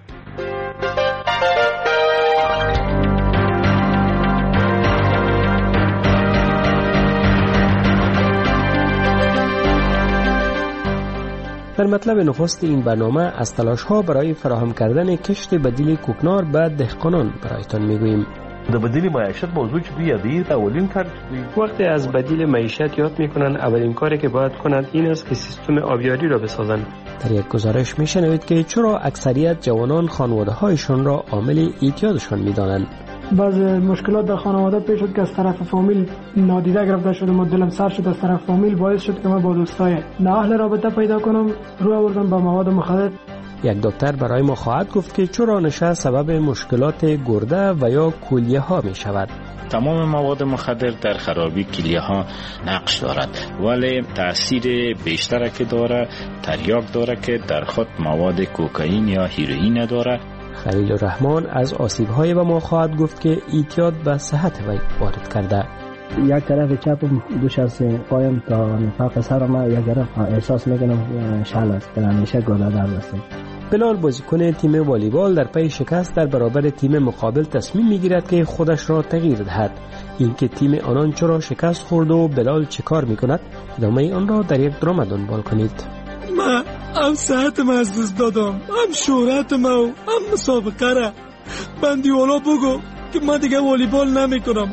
در مطلب نخست این برنامه از تلاش‌ها برای فراهم کردن کشت بدیل کوکنار به دهقانان برایتان می‌گوییم. د بدیل معیشت موضوع چې دوی یادی اولین کار وقتی از بدیل معیشت یاد میکنن، اولین کاری که باید کنند این است که سیستم آبیاری را بسازند. در یک گزارش میشنوید که چرا اکثریت جوانان خانواده‌هایشان را عامل اعتیادشان میدانند. بعض مشکلات در خانواده پیش شد که از طرف فامیل نادیده گرفته شد و دلم سر شد. از طرف فامیل باعث شد که من با دوستای نااهل رابطه پیدا کنم، رو آوردم به مواد مخدر. یک دکتر برای ما خواهد گفت که چرا نشه سبب مشکلات گرده و یا کلیه ها می شود. تمام مواد مخدر در خرابی کلیه ها نقش دارد، ولی تأثیر بیشتر که داره تریاک داره که در خود مواد کوکائین یا هیروئین داره. خلیل الرحمن از آسیب های به ما خواهد گفت که اعتیاد به صحت وی وارد کرده. یک طرف چپم دوش از پایم تا نفاق سرم یک طرف احساس میکنم شل است، همیشه گوده درد است. بلال بازیکن تیم والیبال در پی شکست در برابر تیم مقابل تصمیم میگیرد که خودش را تغییر دهد. اینکه تیم آنان چرا شکست خورد و بلال چه کار میکند، ادامه آن را در یک درام دنبال کنید. من هم صحت ما از دست دادم، هم شهرت ما و هم مسابقه را. بندی والا بگو که من دیگه والیبال نمیکنم.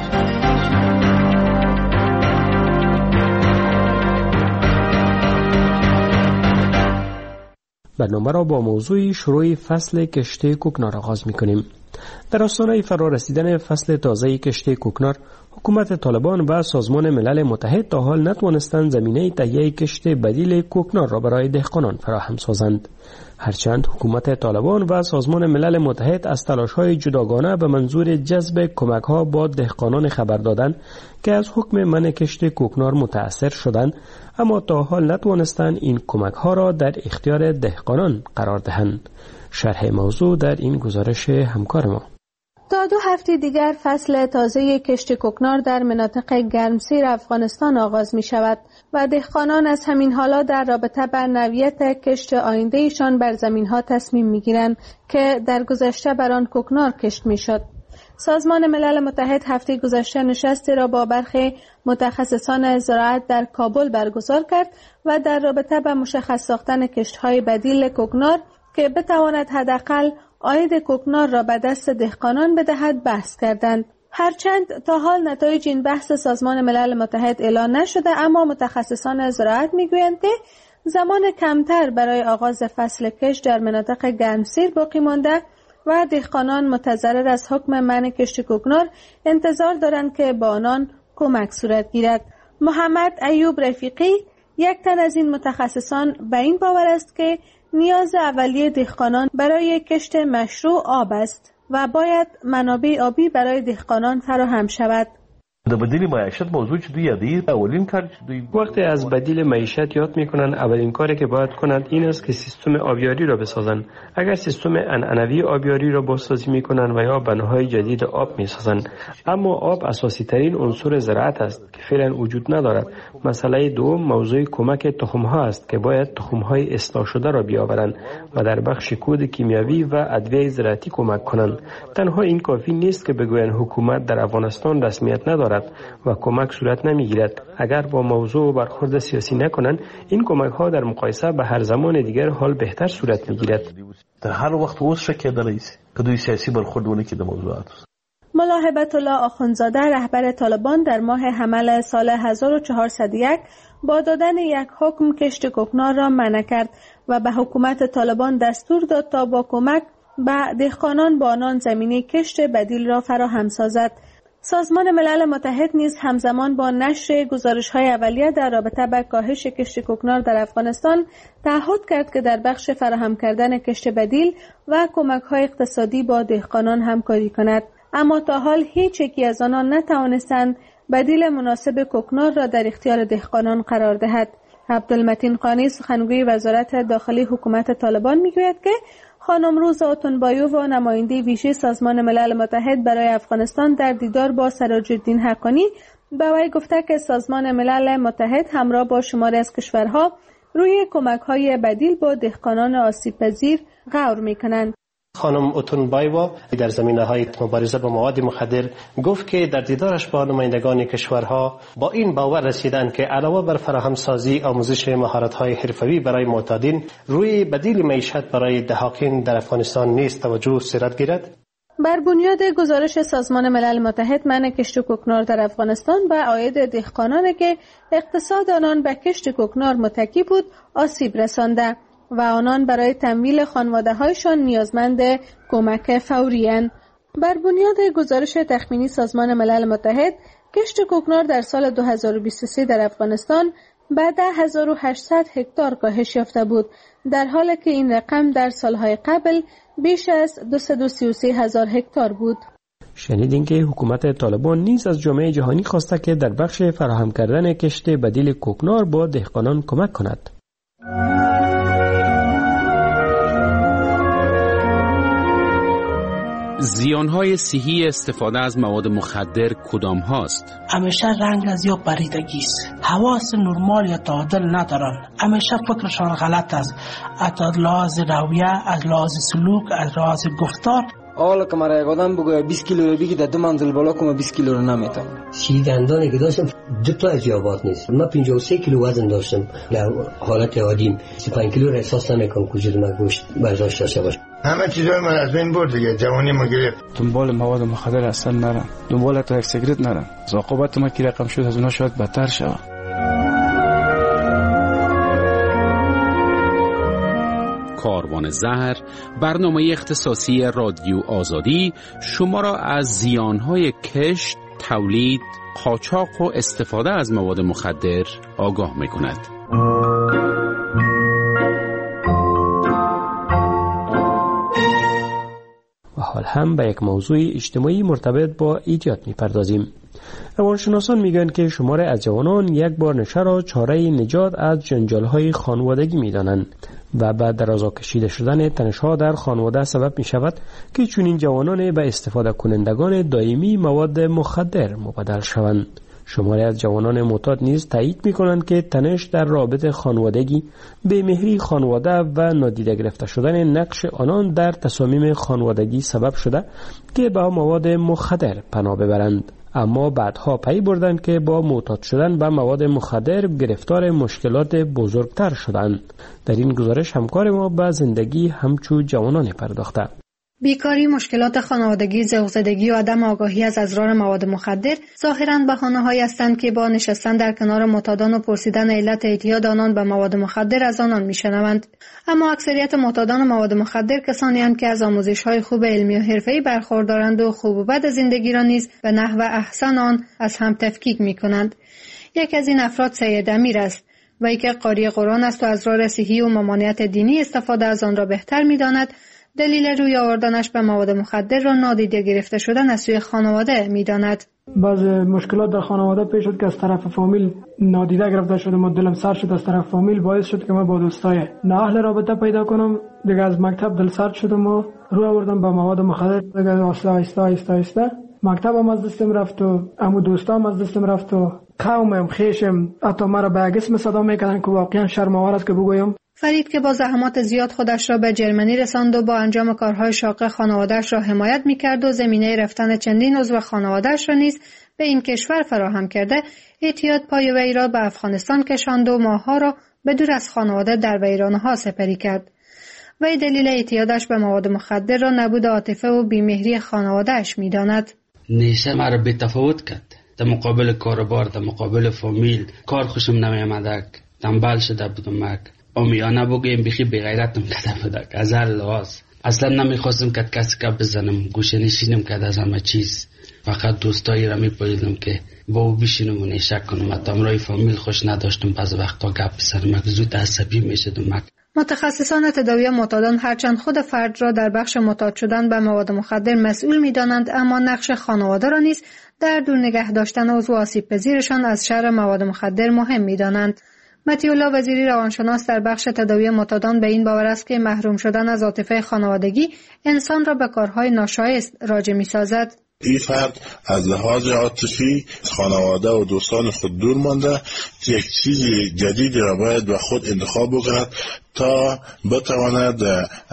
برنامه را با موضوع شروع فصل کشت کوکنار آغاز می‌کنیم. در آستانه فرا رسیدن فصل تازه کشت کوکنار، حکومت طالبان و سازمان ملل متحد تا حال نتوانستند زمینه تهیه کشت بدیل کوکنار را برای دهقانان فراهم سازند. هرچند حکومت طالبان و سازمان ملل متحد از تلاش‌های جداگانه به منظور جذب کمک‌ها با دهقانان خبر دادند که از حکم منع کشت کوکنار متأثر شدند، اما تا حال نتوانستند این کمک‌ها را در اختیار دهقانان قرار دهند. شرح موضوع در این گزارش همکار ما. تا 2 هفته دیگر فصل تازه کشت کوکنار در مناطق گرمسیر افغانستان آغاز می شود و دهقانان از همین حالا در رابطه با نوعیت کشت آینده ایشان بر زمین ها تصمیم می گیرند که در گذشته بر آن کوکنار کشت می شد. سازمان ملل متحد هفته گذشته نشستی را با برخی متخصصان زراعت در کابل برگزار کرد و در رابطه با مشخص ساختن کشت‌های بدیل کوکنار که بتواند حداقل عاید کوکنار را به دست دهقانان بدهد بحث کردند. هرچند تا حال نتایج این بحث سازمان ملل متحد اعلان نشده، اما متخصصان زراعت میگویند که زمان کمتر برای آغاز فصل کشت در مناطق گرمسیر باقی مانده و دهقانان متضرر از حکم منع کشت کوکنار انتظار دارند که با آنان کمک صورت گیرد. محمد ایوب رفیقی، یک تن از این متخصصان، به این باور است که نیاز اولیه دهقانان برای کشت مشروع آب است و باید منابع آبی برای دهقانان فراهم شود. د بدیل معیشت موضوع چې دوی یادی اولین کار چې دوی وقتی از بدیل معیشت یاد میکنن، اولین کاری که باید کنند این است که سیستم آبیاری را بسازند. اگر سیستم عنعنوی آبیاری را بازسازی میکنن و یا بناهای جدید آب میسازند، اما آب اساسی ترین عنصر زراعت است که فعلا وجود ندارد. مسئله دوم موضوع کمک تخم ها است که باید تخم های اصلاح شده را بیاورند و در بخش کود کیمیاوی و ادویه زراعتی کمک کنند. تنها این کافی نیست که بگویند حکومت در افغانستان رسمیت ندارد و کمک صورت نمیگیرد. اگر با موضوع برخورد سیاسی نکنند، این کمک ها در مقایسه به هر زمان دیگر حال بهتر صورت میگیرد. در هر وقت اوس شکه دلیس که دوی سیاسی برخورد ونکړي د موضوعات. ملا هبت الله آخوندزاده رهبر طالبان در ماه حمل سال 1401 با دادن یک حکم کشت کوکنار را منع کرد و به حکومت طالبان دستور داد تا با کمک به دهقانان با آنان زمینه کشت بدیل را فراهم سازد. سازمان ملل متحد نیز همزمان با نشر گزارش‌های اولیه در رابطه با کاهش کشت کوکنار در افغانستان تعهد کرد که در بخش فراهم کردن کشت بدیل و کمک‌های اقتصادی با دهقانان همکاری کند. اما تا حال هیچ یکی از آنان نتوانستند بدیل مناسب کوکنار را در اختیار دهقانان قرار دهد. عبدالمتین قانی، سخنگوی وزارت داخلی حکومت طالبان، میگوید که خانم روزا اتونبایووا، نماینده ویژه سازمان ملل متحد برای افغانستان، در دیدار با سراج‌الدین حقانی به وی گفته که سازمان ملل متحد همراه با شماری از کشورها روی کمک‌های بدیل با دهقانان آسیب‌پذیر غور می‌کنند. خانم اتونبایووا در زمینه‌های مبارزه با مواد مخدر گفت که در دیدارش با نمایندگان کشورها با این باور رسیدند که علاوه بر فراهمسازی آموزش مهارت‌های حرفه‌ای برای معتادین، روی بدیل معیشت برای دهقان در افغانستان نیز توجه صورت گیرد. بر بنیاد گزارش سازمان ملل متحد، منع کشت کوکنار در افغانستان به عاید دهقانانی که اقتصاد آنان به کشت کوکنار متکی بود آسیب رسانده و آنان برای تمویل خانواده‌هایشان نیازمند کمک فوری اند. بر بنیاد گزارش تخمینی سازمان ملل متحد، کشت کوکنار در سال 2023 در افغانستان به 10,800 هکتار کاهش یافته بود، در حالی که این رقم در سالهای قبل بیش از 233,000 هکتار بود. شنیدین که حکومت طالبان نیز از جامعه جهانی خواسته که در بخش فراهم کردن کشت بدیل کوکنار با دهقانان کمک کند. زیانهای صحی استفاده از مواد مخدر کدام هاست؟ همیشه رنگ از یا پریدگی است، حواس نرمال یا تعادل ندارن، همیشه فکرشان غلط است، از لحاظ رویه، از لحاظ سلوک، از لحاظ گفتار. حالا که مرا یک آدم بگوید 20 کیلو رو بگی در 2 منزل بالا کنم 20 کیلو رو نمیتونم. سی دندانی که داشتم 2 تا از یابات نیست. من 53 کیلو وزن داشتم در حالت عادیم. 35 کیلو رو احساس نمیکنم کجور من گوشت برداشت داشته باشم. همه چیزای من از بین برد دیگه، جوانی ما گرفت. دنبال مواد مخدر اصلا نرم، دنبال تا یک سیگرت نرم. عاقبت ما که رقم شد از اونها شاید بدتر شود. کاروان زهر، برنامه اختصاصی رادیو آزادی، شما را از زیانهای کشت، تولید، قاچاق و استفاده از مواد مخدر آگاه می‌کند. و حال هم به یک موضوع اجتماعی مرتبط با ایجاد می‌پردازیم. روانشناسان میگن که شمار از جوانان یک بار نشه را چاره نجات از جنجال‌های خانوادگی میدانند و بعد درازا کشیده شدن تنش‌ها در خانواده سبب می شود که چنین جوانان به استفاده کنندگان دائمی مواد مخدر مبدل شوند. شماری از جوانان معتاد نیز تایید می کنند که تنش در رابطه خانوادگی، بی‌مهری خانواده و نادیده گرفته شدن نقش آنان در تصامیم خانوادگی سبب شده که به مواد مخدر پناه ببرند. اما بعدها پی بردند که با معتاد شدن به مواد مخدر گرفتار مشکلات بزرگتر شدند. در این گزارش همکار ما به زندگی همچو جوانان پرداخته. بیکاری، مشکلات خانوادگی، ذوق‌زدگی و عدم آگاهی از اضرار مواد مخدر ظاهراً بهانه‌هایی هستند که با نشستن در کنار معتادان و پرسیدن علت اعتیاد آنان به مواد مخدر از آنان می‌شنوند. اما اکثریت معتادان مواد مخدر کسانی هستند که از آموزش‌های خوب علمی و حرفه‌ای برخوردارند و خوب و بد زندگی را نیز به نحو احسن آن از هم تفکیک می‌کنند. یک از این افراد سید امیر است، وی که قاری قرآن است و از راه صحی و ممانعت دینی استفاده از آن را بهتر می‌داند. دلیل روی آوردنش به مواد مخدر را نادیده گرفته شدن از سوی خانواده می‌داند. بعض مشکلات در خانواده پیش شد که از طرف فامیل نادیده گرفته شد و دلم سر شد. از طرف فامیل باعث شد که من با دوستای نااهل رابطه پیدا کنم. دیگه از مکتب دل سرد شدم و روی آوردم به مواد مخدر. دیگه آهسته مکتبم از دستم رفت و عمو دوستام از دستم رفت و قومم، خیشم حتی مرا به اسم صدا میکردن که واقعا شرم‌آور است که بگویم. فرید که با زحمات زیاد خودش را به جرمنی رساند و با انجام کارهای شاق خانواده‌اش را حمایت می‌کرد و زمینه رفتن چندین عضو خانواده‌اش را نیز به این کشور فراهم کرده، اعتیاد پای وی را به افغانستان کشاند و ماه‌ها را به دور از خانواده در ویرانه‌ها سپری کرد. وی دلیل اعتیادش به مواد مخدر را نبود عاطفه و بی‌مهری خانواده‌اش می‌داند. نیشه مرا بی تفاوت کرد. در مقابل کاربار، در مقابل فامیل، کار خوشم نمی‌آمد. تنبل شده بودم. امیانه بگویم بخی بغیرتم کده بودک از هر لحاظ. اصلا نمیخواستم که کسی که بزنم، گوشه نشینم که از همه چیز. فقط دوستایی را میپاییدم که با او بشینم و نیشه کنم. حتی امرای فامیل خوش نداشتم، بعض وقتا گپ بزنم، زود عصبی میشدم. متخصصان تداوی معتادان هرچند خود فرد را در بخش معتاد شدن به مواد مخدر مسئول میدانند، اما نقش خانواده را نیز در دور نگه داشتن عضو آسیب پذیرشان از شر مواد مخدر مهم میدانند. مطیع وزیری روانشناس در بخش تداوی معتادان به این باور است که محروم شدن از عاطفه خانوادگی انسان را به کارهای ناشایست راجع می‌سازد. این فرد از لحاظ عاطفی خانواده و دوستان خود دور مانده، یک چیز جدید را باید به خود انتخاب بکند تا بتواند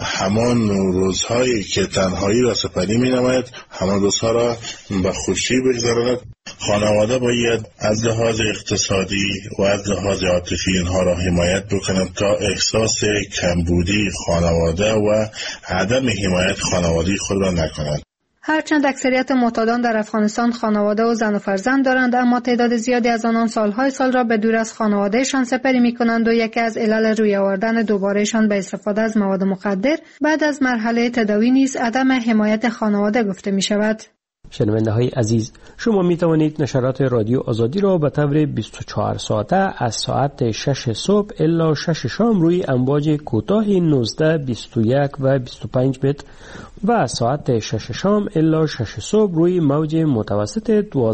همان روزهایی که تنهایی را سپری می نماید همان روزها را به خوشی بگذراند. خانواده باید از لحاظ اقتصادی و از لحاظ عاطفی اینها را حمایت بکنند تا احساس کمبودی خانواده و عدم حمایت خانوادی خود را نکنند. هرچند اکثریت معتادان در افغانستان خانواده و زن و فرزند دارند، اما تعداد زیادی از آنان سالهای سال را به دور از خانوادهشان سپری می‌کنند و یکی از علل روی آوردن دوبارهشان به استفاده از مواد مخدر بعد از مرحله تداوی نیز عدم حمایت خانواده گفته می‌شود. شنونده های عزیز، شما می توانید نشرات رادیو آزادی را به طور 24 ساعته از ساعت 6 صبح الی 6 شام روی امواج کوتاه 19، 21 و 25 متر و از ساعت 6 شام الی 6 صبح روی موج متوسط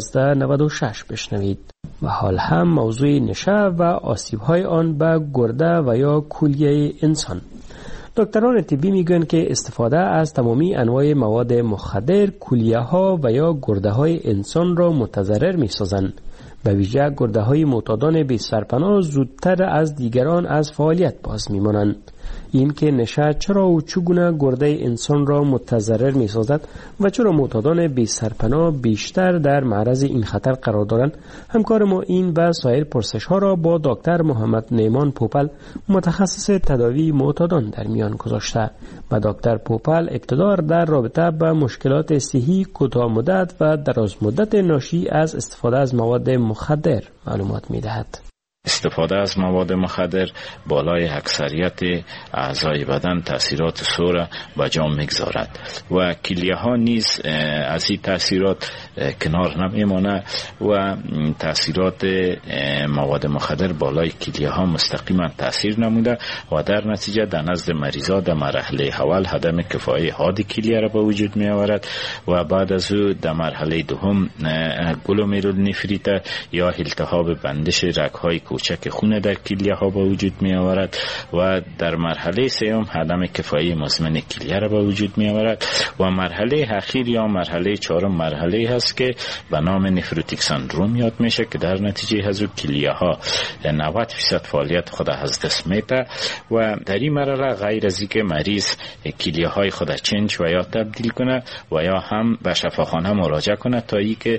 1296 بشنوید. و حال هم موضوع نشه و آسیب های آن به گرده و یا کلیه انسان. دکتران طبی میگن که استفاده از تمامی انواع مواد مخدر کلیه ها و یا گرده های انسان را متضرر می سازند. به ویژه گرده های معتادان بی سرپناه زودتر از دیگران از فعالیت باز می مانند. این که نشه چرا و چگونه گرده انسان را متضرر می سازد و چرا معتادان بی سرپناه بیشتر در معرض این خطر قرار دارند، همکار ما این و سایر پرسش ها را با دکتر محمد نیمان پوپل متخصص تداوی معتادان در میان گذاشته. و دکتر پوپل ابتدا در رابطه با مشکلات صحی کوتاه مدت و دراز مدت ناشی از استفاده از مواد مخدر معلومات می دهد. استفاده از مواد مخدر بالای اکثریت اعضای بدن تاثیرات سو به جا میگذارد و کلیه ها نیز از این تاثیرات کنار نمیمانه و تاثیرات مواد مخدر بالای کلیه ها مستقیما تاثیر نموده و در نتیجه در نزد مریضا در مرحله اول عدم کفایی حاد کلیه را به وجود می آورد و بعد از او در مرحله دوم گلومرولونفریت یا التهاب بندش رگ‌های کوچک خون در کلیه ها به وجود می آورد و در مرحله سوم عدم کفایی مزمن کلیه را به وجود می آورد و مرحله اخیر یا مرحله چهارم مرحله هست که به نام نفروتیک سندروم یاد میشه که در نتیجه از او کلیه ها 90% فعالیت خود از دست میده و در این مرحله غیر از اینکه مریض کلیه های خود چنج و یا تبدیل کنه و یا هم به شفاخانه مراجعه کنه تا اینکه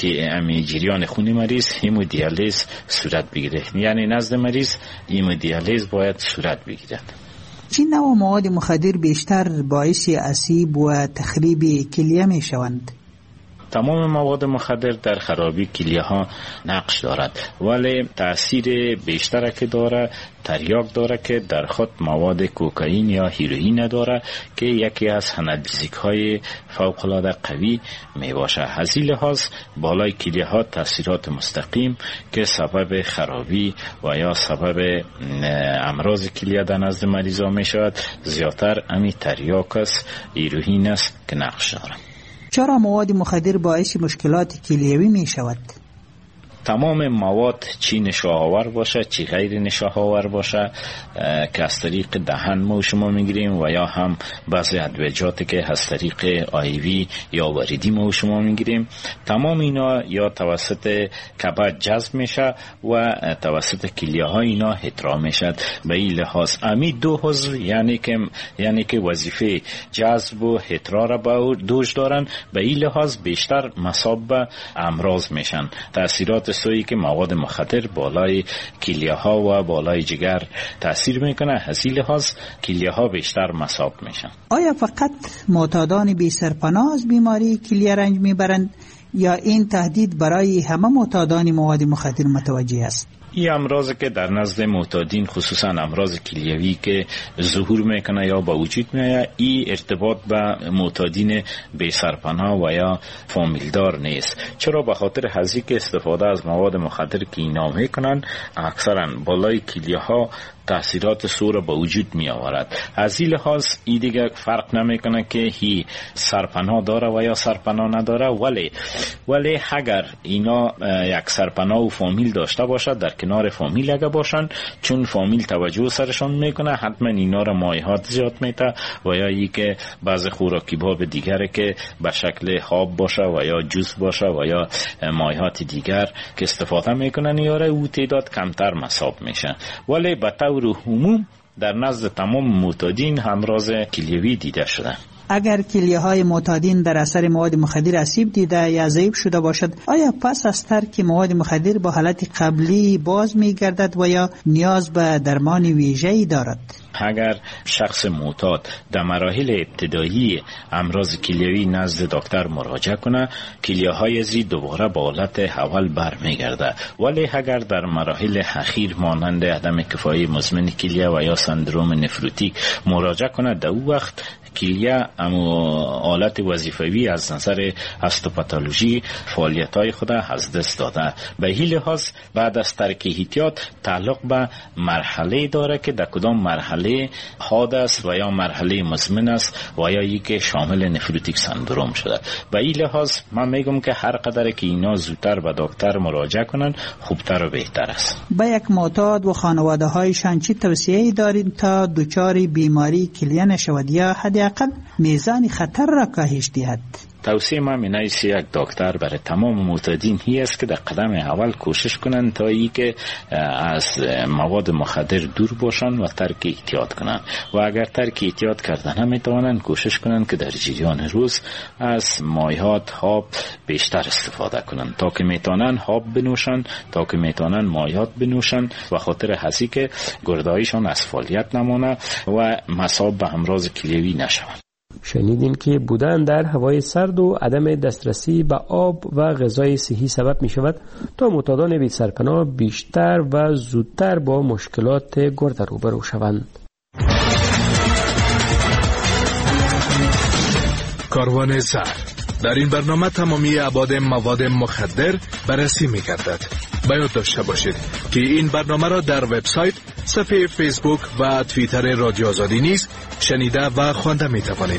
جریان خون مریض همودیالیز صورت بگیره، یعنی نزد مریض همودیالیز باید صورت بگیرد. چه نوع مواد مخدر بیشتر باعث آسیب و تخریب کلیه می شوند؟ تمام مواد مخدر در خرابی کلیه ها نقش دارد ولی تأثیر بیشتر که داره تریاک داره که در خود مواد کوکائین یا هیروئین داره که یکی از آنالژیک های فوق العاده قوی می باشه. از این لحاظ بالای کلیه ها تاثیرات مستقیم که سبب خرابی و یا سبب امراض کلیه در نزد مریضا می شود زیادتر امی تریاک است، هیروئین است که نقش داره. چرا مواد مخدر باعث مشکلات کلیوی می شود؟ تمام مواد چی نشاه‌آور باشه چی غیر نشاه‌آور باشه که از طریق دهن ما شما میگیریم و یا هم بعضی ادویجاتی که از طریق آیوی یا وریدی ما شما میگیریم، تمام اینا یا توسط کبد جذب میشه و توسط کلیه ها اینا احترام میشد. به این لحاظ امی دو عضو یعنی که وظیفه جذب و احترام را به دوش دارن، به این لحاظ بیشتر مصاب به امراض میشن. تاثیرات سویی که مواد مخدر بالای کلیه ها و بالای جگر تاثیر میکنه، از این لحاظ کلیه ها بیشتر مصاب میشن. آیا فقط معتادان بی سرپناه از بیماری کلیه رنج میبرند یا این تهدید برای همه معتادان مواد مخدر متوجه است؟ این امراض که در نزد معتادین خصوصا امراض کلیوی که ظهور میکنه یا با وجود میاد، این ارتباط به معتادین بی سرپناه و یا فامیلدار نیست. چرا؟ به خاطر هزی که استفاده از مواد مخدر که اینا میکنن اکثرا بالای کلیه ها تاثیرات سو را به وجود می آورد. از این لحاظ این دیگه فرق نمیکنه که هی سرپناه داره و یا سرپناه نداره، ولی اگر اینا یک سرپناه و فامیل داشته باشه در کنار فامیل اگه باشن، چون فامیل توجه سرشان میکنه حتما اینا را مایحات زیاد میته و یا ای که بعض خوراکی باب دیگره که به شکل خواب باشه و یا جوس باشه و یا مایحات دیگر که استفاده میکنن یاره او تعداد کمتر مصاب میشه. ولی به طور عموم در نزد تمام معتادین امراض کلیوی دیده شده. اگر کلیه های معتادین در اثر مواد مخدر آسیب دیده یا ضعیف شده باشد، آیا پس از ترک مواد مخدر با حالت قبلی باز می گردد و یا نیاز به درمان ویژه‌ای دارد؟ اگر شخص معتاد در مراحل ابتدایی امراض کلیوی نزد دکتر مراجعه کنه، کلیه های زی دوباره به حالت اول برمیگرده. ولی اگر در مراحل اخیر مانند عدم کفایی مزمن کلیه و یا سندروم نفروتیک مراجعه کنه، در اون وقت کلیه اما آلت وظیفوی از نظر هستوپاتولوژی فعالیت‌های خود از دست داده. به این لحاظ بعد از ترک احتیاط تعلق به مرحله داره که در کدام مرحله حاد است و یا مرحله مزمن است و یا یکی شامل نفروتیک سندروم شده. به این لحاظ من میگم که هر قدر که اینا زودتر به دکتر مراجعه کنن خوبتر و بهتر است. با یک معتاد و خانواده هایشان چی توصیه‌ای دارید تا دچار بیماری کلیه نشود یا حداقل میزان خطر را کاهش دهد؟ توصیه من اینایست یک دکتر برای تمام معتادین هی است که در قدم اول کوشش کنن تا ای که از مواد مخدر دور باشن و ترک احتیاط کنن و اگر ترک احتیاط کردن نمیتوانن کوشش کنن که در جریان روز از مایحات خواب بیشتر استفاده کنن تا که میتونن خواب بنوشن، تا که میتونن مایحات بنوشن و خاطر هستی که گردایشان از فعالیت نمونه و مصاب به امراض کلیوی نشون. شنیدین که بودن در هوای سرد و عدم دسترسی به آب و غذای صحی سبب می شود تا معتادان بی سرپناه بیشتر و زودتر با مشکلات گرده روبرو شوند. کاروان زهر. در این برنامه تمامی ابعاد مواد مخدر بررسی می گردد. باید داشته باشید که این برنامه را در وبسایت، صفحه فیسبوک و توییتر رادیو آزادی نیز شنیده و خوانده می توانید.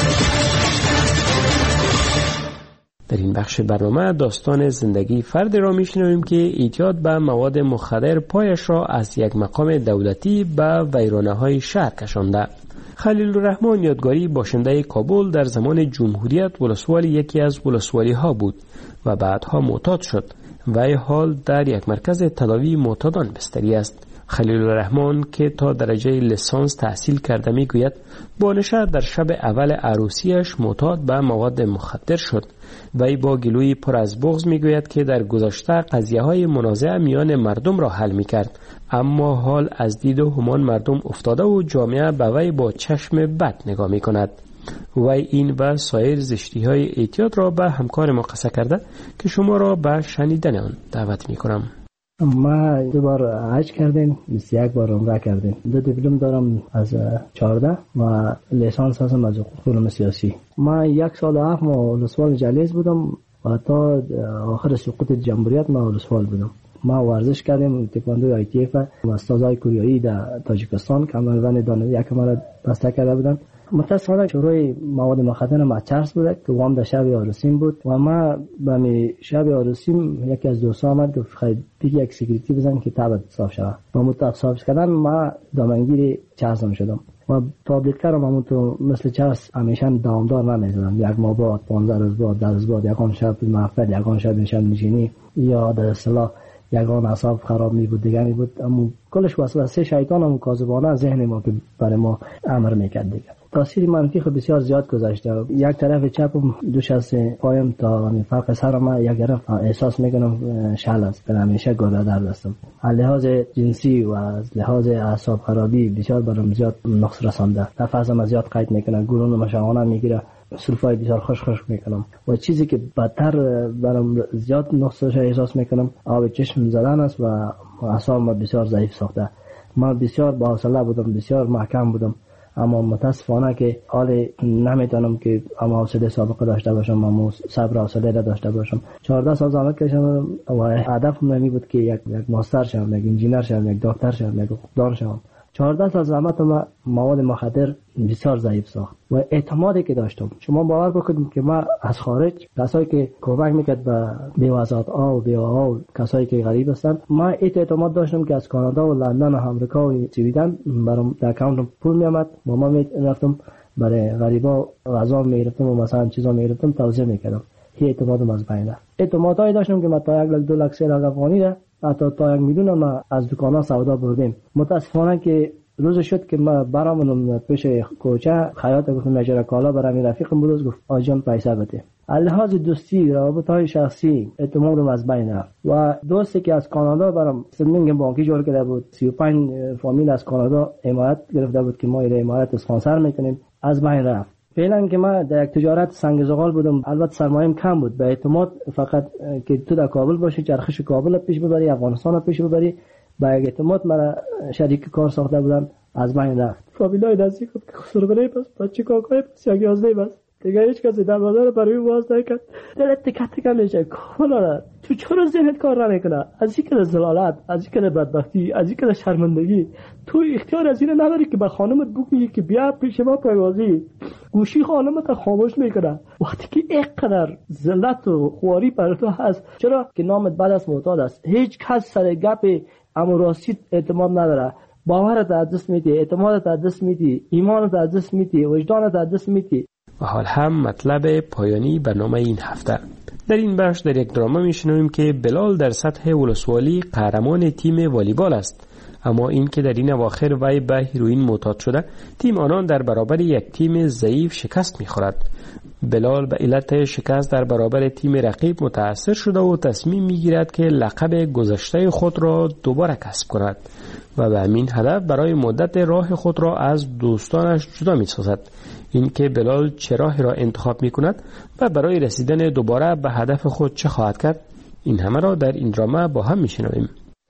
در این بخش برنامه داستان زندگی فردی را میشنویم که اعتیاد به مواد مخدر پایش را از یک مقام دولتی به ویرانه‌های شهر کشانده. خلیل الرحمن یادگاری باشنده کابل در زمان جمهوریت ولسوالی یکی از ولسوالی‌ها بود و بعدها معتاد شد و حال در یک مرکز تداوی معتادان بستری است. خلیل الرحمن که تا درجه لیسانس تحصیل کرده میگوید بانشا در شب اول عروسیش معتاد به مواد مخدر شد. وی با گلوی پر از بغض میگوید که در گذشته قضیه‌های منازعه میان مردم را حل میکرد، اما حال از دید همان مردم افتاده و جامعه به وی با چشم بد نگاه میکند. وی این و سایر زشتی‌های اعتیاد را به همکار ما قصه کرده که شما را به شنیدن آن دعوت میکنم. ما 2 بار حج کردیم، 21 بار عمره کردیم. 2 دیپلم دارم از 14 و لیسانس هستم از علوم سیاسی. ما 1 سال و 7 ماه ولسوال جلیز بودم و تا آخر سقوط جمهوریت ما ولسوال بودم. ما ورزش کردیم، تکواندو آی تی اف و استادای کوریایی در تاجیکستان کامران دانشگاه یک ما بسته کرده بودن. متأسفانه شروع مواد مخدر ما چرس بود که وام در شب عروسیم بود و ما به شب عروسیم یکی از دوستان آمد گفت خیلی دیگه یک سکیوریتی بزن که تابت صاف شود. با متأسف صاف کردن ما دامنگیر چرس شدم و پابلیکتر هم تو مثل چرس همیشه دوامدار نمیزدن. 1 ماه بعد، 15 روز بعد، 10 روز بعد، یکان شب محفل، یکان شب نشینی یا در اصطلاح یگان اعصاب خراب می بود دیگه می بود. اما کلش وسوسه شیطان هم کاذبانه ذهن ما که برای ما امر میکرد دیگه. تاثیر منفی خود بسیار زیاد گذاشته. یک طرف چپم دوش از پایم تا فرق سرم یک طرف احساس میکنم شل است، به همیشه گرده در دستم. از لحاظ جنسی و از لحاظ اعصاب خرابی بسیار برام زیاد نقص رسانده. نفسم زیاد قید میکنه، گلون مشاغانه میگیره، سلفای بسیار خوش میکنم و چیزی که بدتر برام زیاد نقصش احساس میکنم آب چشم زدن است و اعصابم بسیار ضعیف ساخته. من بسیار با حوصله بودم، بسیار محکم بودم، اما متاسفانه که حال نمیتونم که اما حوصله سابقه داشته باشم، اما صبر و حوصله داشته باشم. 14 سال زحمت کشیدم و هدفم نمی بود که یک ماستر شوم، یک انجینر شوم، یک دکتر شوم، یک دکتر شوم. 14 سال زحمت ما مواد مخدر بسیار ضعیف ساخت و اعتمادی که داشتم. شما باور بکنید که ما از خارج کسایی که کمک میکرد به بیوزات ها و بیوها و کسایی که غریب هستن، ما اعتماد داشتم که از کانادا و لندن و آمریکا و سویدن برام در اکانتم پول میامد و ما میرفتم برای غریبا غذا میگرفتم و مثلا چیزا میگرفتم توزیع میکردم. این اعتمادم از بین رفت. اعتمادایی داشتم که ما تا 1 لک 2 لک 3 لک افغانی را حتی تا 1 میلیون ما از دکانا سودا بردیم. متاسفانه که روز شد که ما برامونم پیش کوچه خیاط گفتم نجار کالا برام رفیقم بود، گفت آجان پیسه بده. لحاظ دوستی، رابطه‌های شخصی اعتمادم از بین رفت و دوستی که از کانادا برام سمینگ بانکی جور کرده بود، 35 فامیل از کانادا حمایت گرفته بود که ما این حمایت اسپانسر میکنیم، از بین رفت. فعلا که من در یک تجارت سنگ زغال بودم، البته سرمایه‌ام کم بود، به اعتماد فقط که تو در کابل باشی، چرخش کابل پیش ببری، افغانستان پیش ببری، با اعتماد مرا شریک کار ساخته بودن، از بین رفت. فامیلای نزدیک که خسرگونه بس بچه کاکای بس یک 11 بس دیگه هیچ کسی در بازار برای واز نکرد. دلت تک میشه. کاملا تو چرا ذهنت کار نمیکنه؟ از اینکه زلالت، از اینکه بدبختی، از اینکه شرمندگی، تو اختیار از این نداری که به خانمت بگی که بیا پیش ما پیوازی. گوشی خانمت خاموش میکنه وقتی که اینقدر ذلت و خواری بر تو هست. چرا که نامت بعد از معتاد است. هیچ کس سر گپ اما راستی اعتماد نداره. باورت از دست میدی، اعتمادت از دست میدی، ایمانت از دست میدی، وجدانت از دست میدی. و حال هم مطلب پایانی برنامه این هفته. در این بخش در یک درامه میشنویم که بلال در سطح ولسوالی قهرمان تیم والیبال است، اما این که در این اواخر وی به هیروئین معتاد شده، تیم آنان در برابر یک تیم ضعیف شکست می‌خورد. بلال به علت شکست در برابر تیم رقیب متأثر شده و تصمیم می‌گیرد که لقب گذشته خود را دوباره کسب کند و به همین هدف برای مدت راه خود را از دوستانش جدا می‌سازد. این که بلال چه راهی را انتخاب می‌کند و برای رسیدن دوباره به هدف خود چه خواهد کرد، این همه را در این درامه با هم می‌شنویم.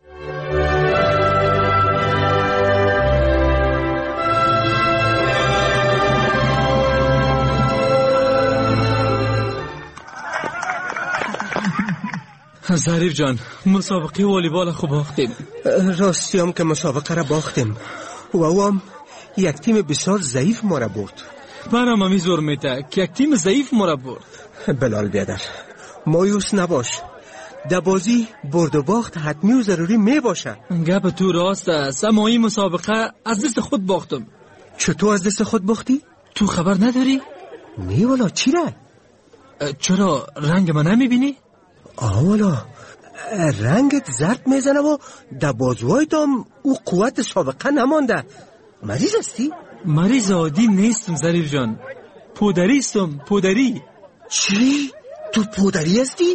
ظریف جان، مسابقه والیبال خوب باختیم. راستی هم که مسابقه را باختیم و او هم یک تیم بسیار ضعیف ما را برد. برام همی زور میده که یک تیم ضعیف ما را برد. بلال بیادر، مایوس نباش، در بازی برد و باخت حتمی و ضروری می باشه. گپ تو راست است، اما این مسابقه از دست خود باختم. چطور از دست خود باختی؟ تو خبر نداری؟ نه والا، چی را؟ چرا رنگ من نمیبینی؟ والا رنگت زرد میزنه و در بازوهای دام او قوت سابقه نمانده. مریض هستی؟ مریض عادی نیستم ظریف جان، پودریستم. پودری. چی؟ تو پودری هستی؟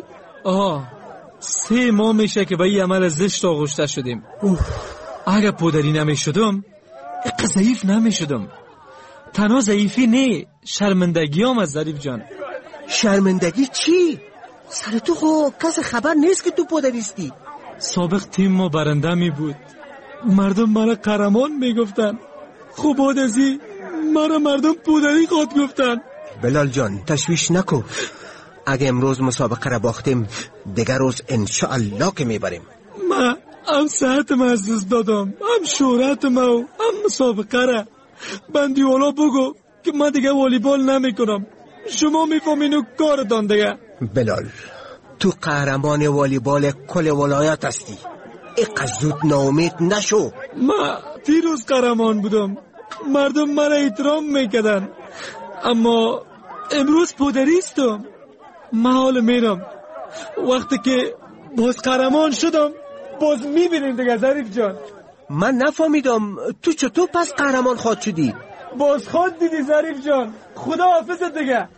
3 ماه میشه که به این عمل زشت آغشته شدیم. اگر پودری نمیشدم اقا ضعیف نمیشدم. تنها ضعیفی نه، شرمندگی هم از ظریف جان. شرمندگی چی؟ سر تو خو کس خبر نیست که تو پودریستی. سابق تیم ما برنده می بود، مردم مرا قهرمان می گفتن. خوب بعد از این مرا مردم پودری خود گفتن. بلال جان تشویش نکن، اگه امروز مسابقه را باختیم دیگر روز انشاءالله که میبریم. من هم صحتم از دست دادم، هم شهرتم و هم مسابقه را. بندی والا بگو که من دیگه والیبال نمی کنم. شما میفهمین و کارتان دیگه. بلال، تو قهرمان والیبال کل ولایت هستی، اینقدر زود ناامید نشو. من پیروز قهرمان بودم، مردم مرا احترام میکردن، اما امروز پودریستم. من حال میرم، وقتی که باز قهرمان شدم باز میبینیم دیگه ظریف جان. من نفهمیدم تو چطور پس قهرمان خود شدی؟ باز خود دیدی ظریف جان. خدا حافظت دیگه.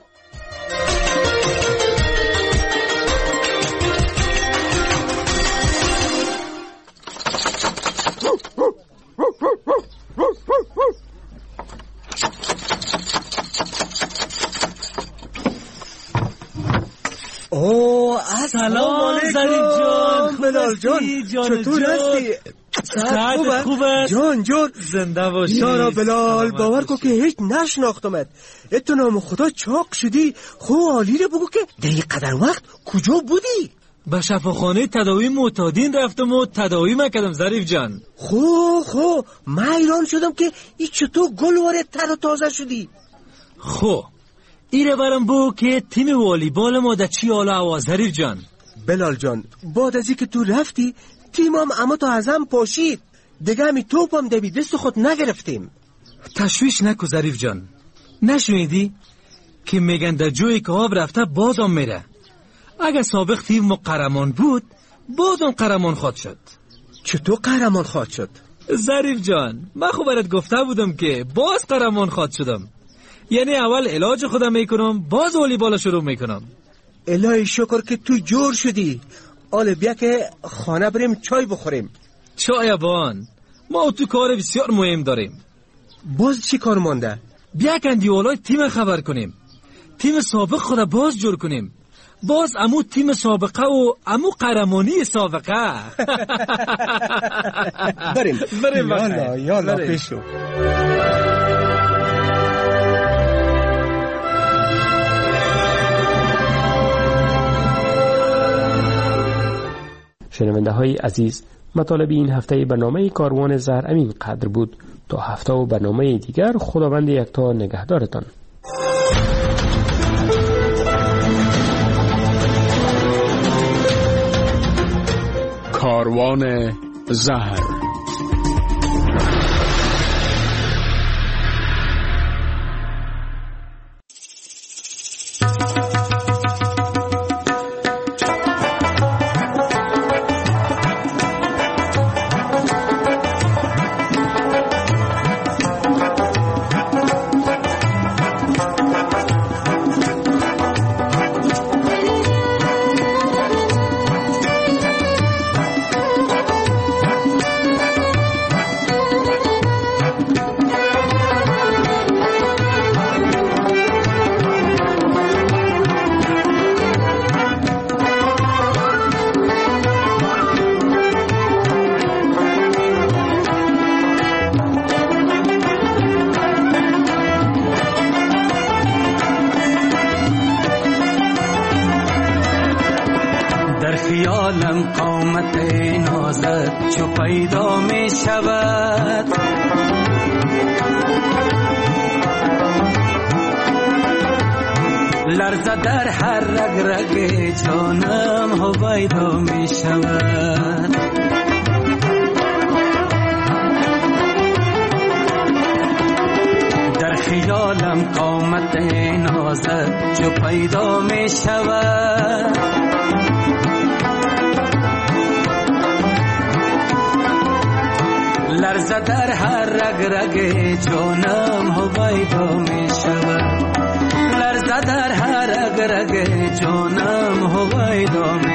سلام ظریف جان. بلال جان چطور هستی؟ صحت خوبه؟ جان زنده باشی. یارا بلال باور کن که هیچ نشناختمت. اتو نام خدا چاق شدی. خو عالی رو بگو که در قدر وقت کجا بودی؟ به شفاخانه تداوی معتادین رفتم و تداوی مکردم ظریف جان. خو من ایران شدم که این چطور گل وارد تر و تازه شدی؟ ایره برم بو که تیم والیبال ما در چی حال هوا ظریف جان؟ بلال جان بعد از اینکه تو رفتی تیمم اما تو ازم پاشید دیگه، همی توپم دبی دست خود نگرفتیم. تشویش نکو ظریف جان، نشنیدی که میگن در جوی که آب رفته بازم میره. اگر سابق تیم ما قهرمان بود بازم قهرمان خواهد شد. چطور قهرمان خواهد شد؟ ظریف جان من خوب برات گفته بودم که باز قهرمان خواهد شدم. یعنی اول علاج خودم میکنم باز والیبال شروع میکنم. الهی شکر که تو جور شدی. آله بیا که خانه بریم چای بخوریم. چای بان ما تو کار بسیار مهم داریم. باز چی کار مانده؟ بیا کندیوالای تیم خبر کنیم، تیم سابق خود باز جور کنیم، باز امو تیم سابقه و امو قهرمانی سابقه. بریم یالا پیشو. شنونده های عزیز، مطالب این هفته برنامه کاروان زهر امین قدر بود. تا هفته و برنامه دیگر خداوند یکتا نگهدارتان. کاروان زهر. خیالم قامت نازت چو پیدا می شود، لرزه در هر رگ رگ جانم هویدا می شود. در خیالم قامت نازت چو پیدا می شود، لرزه در هر رگ رگ جانم هویدا می شود، لرزه در هر رگ رگ جانم هویدا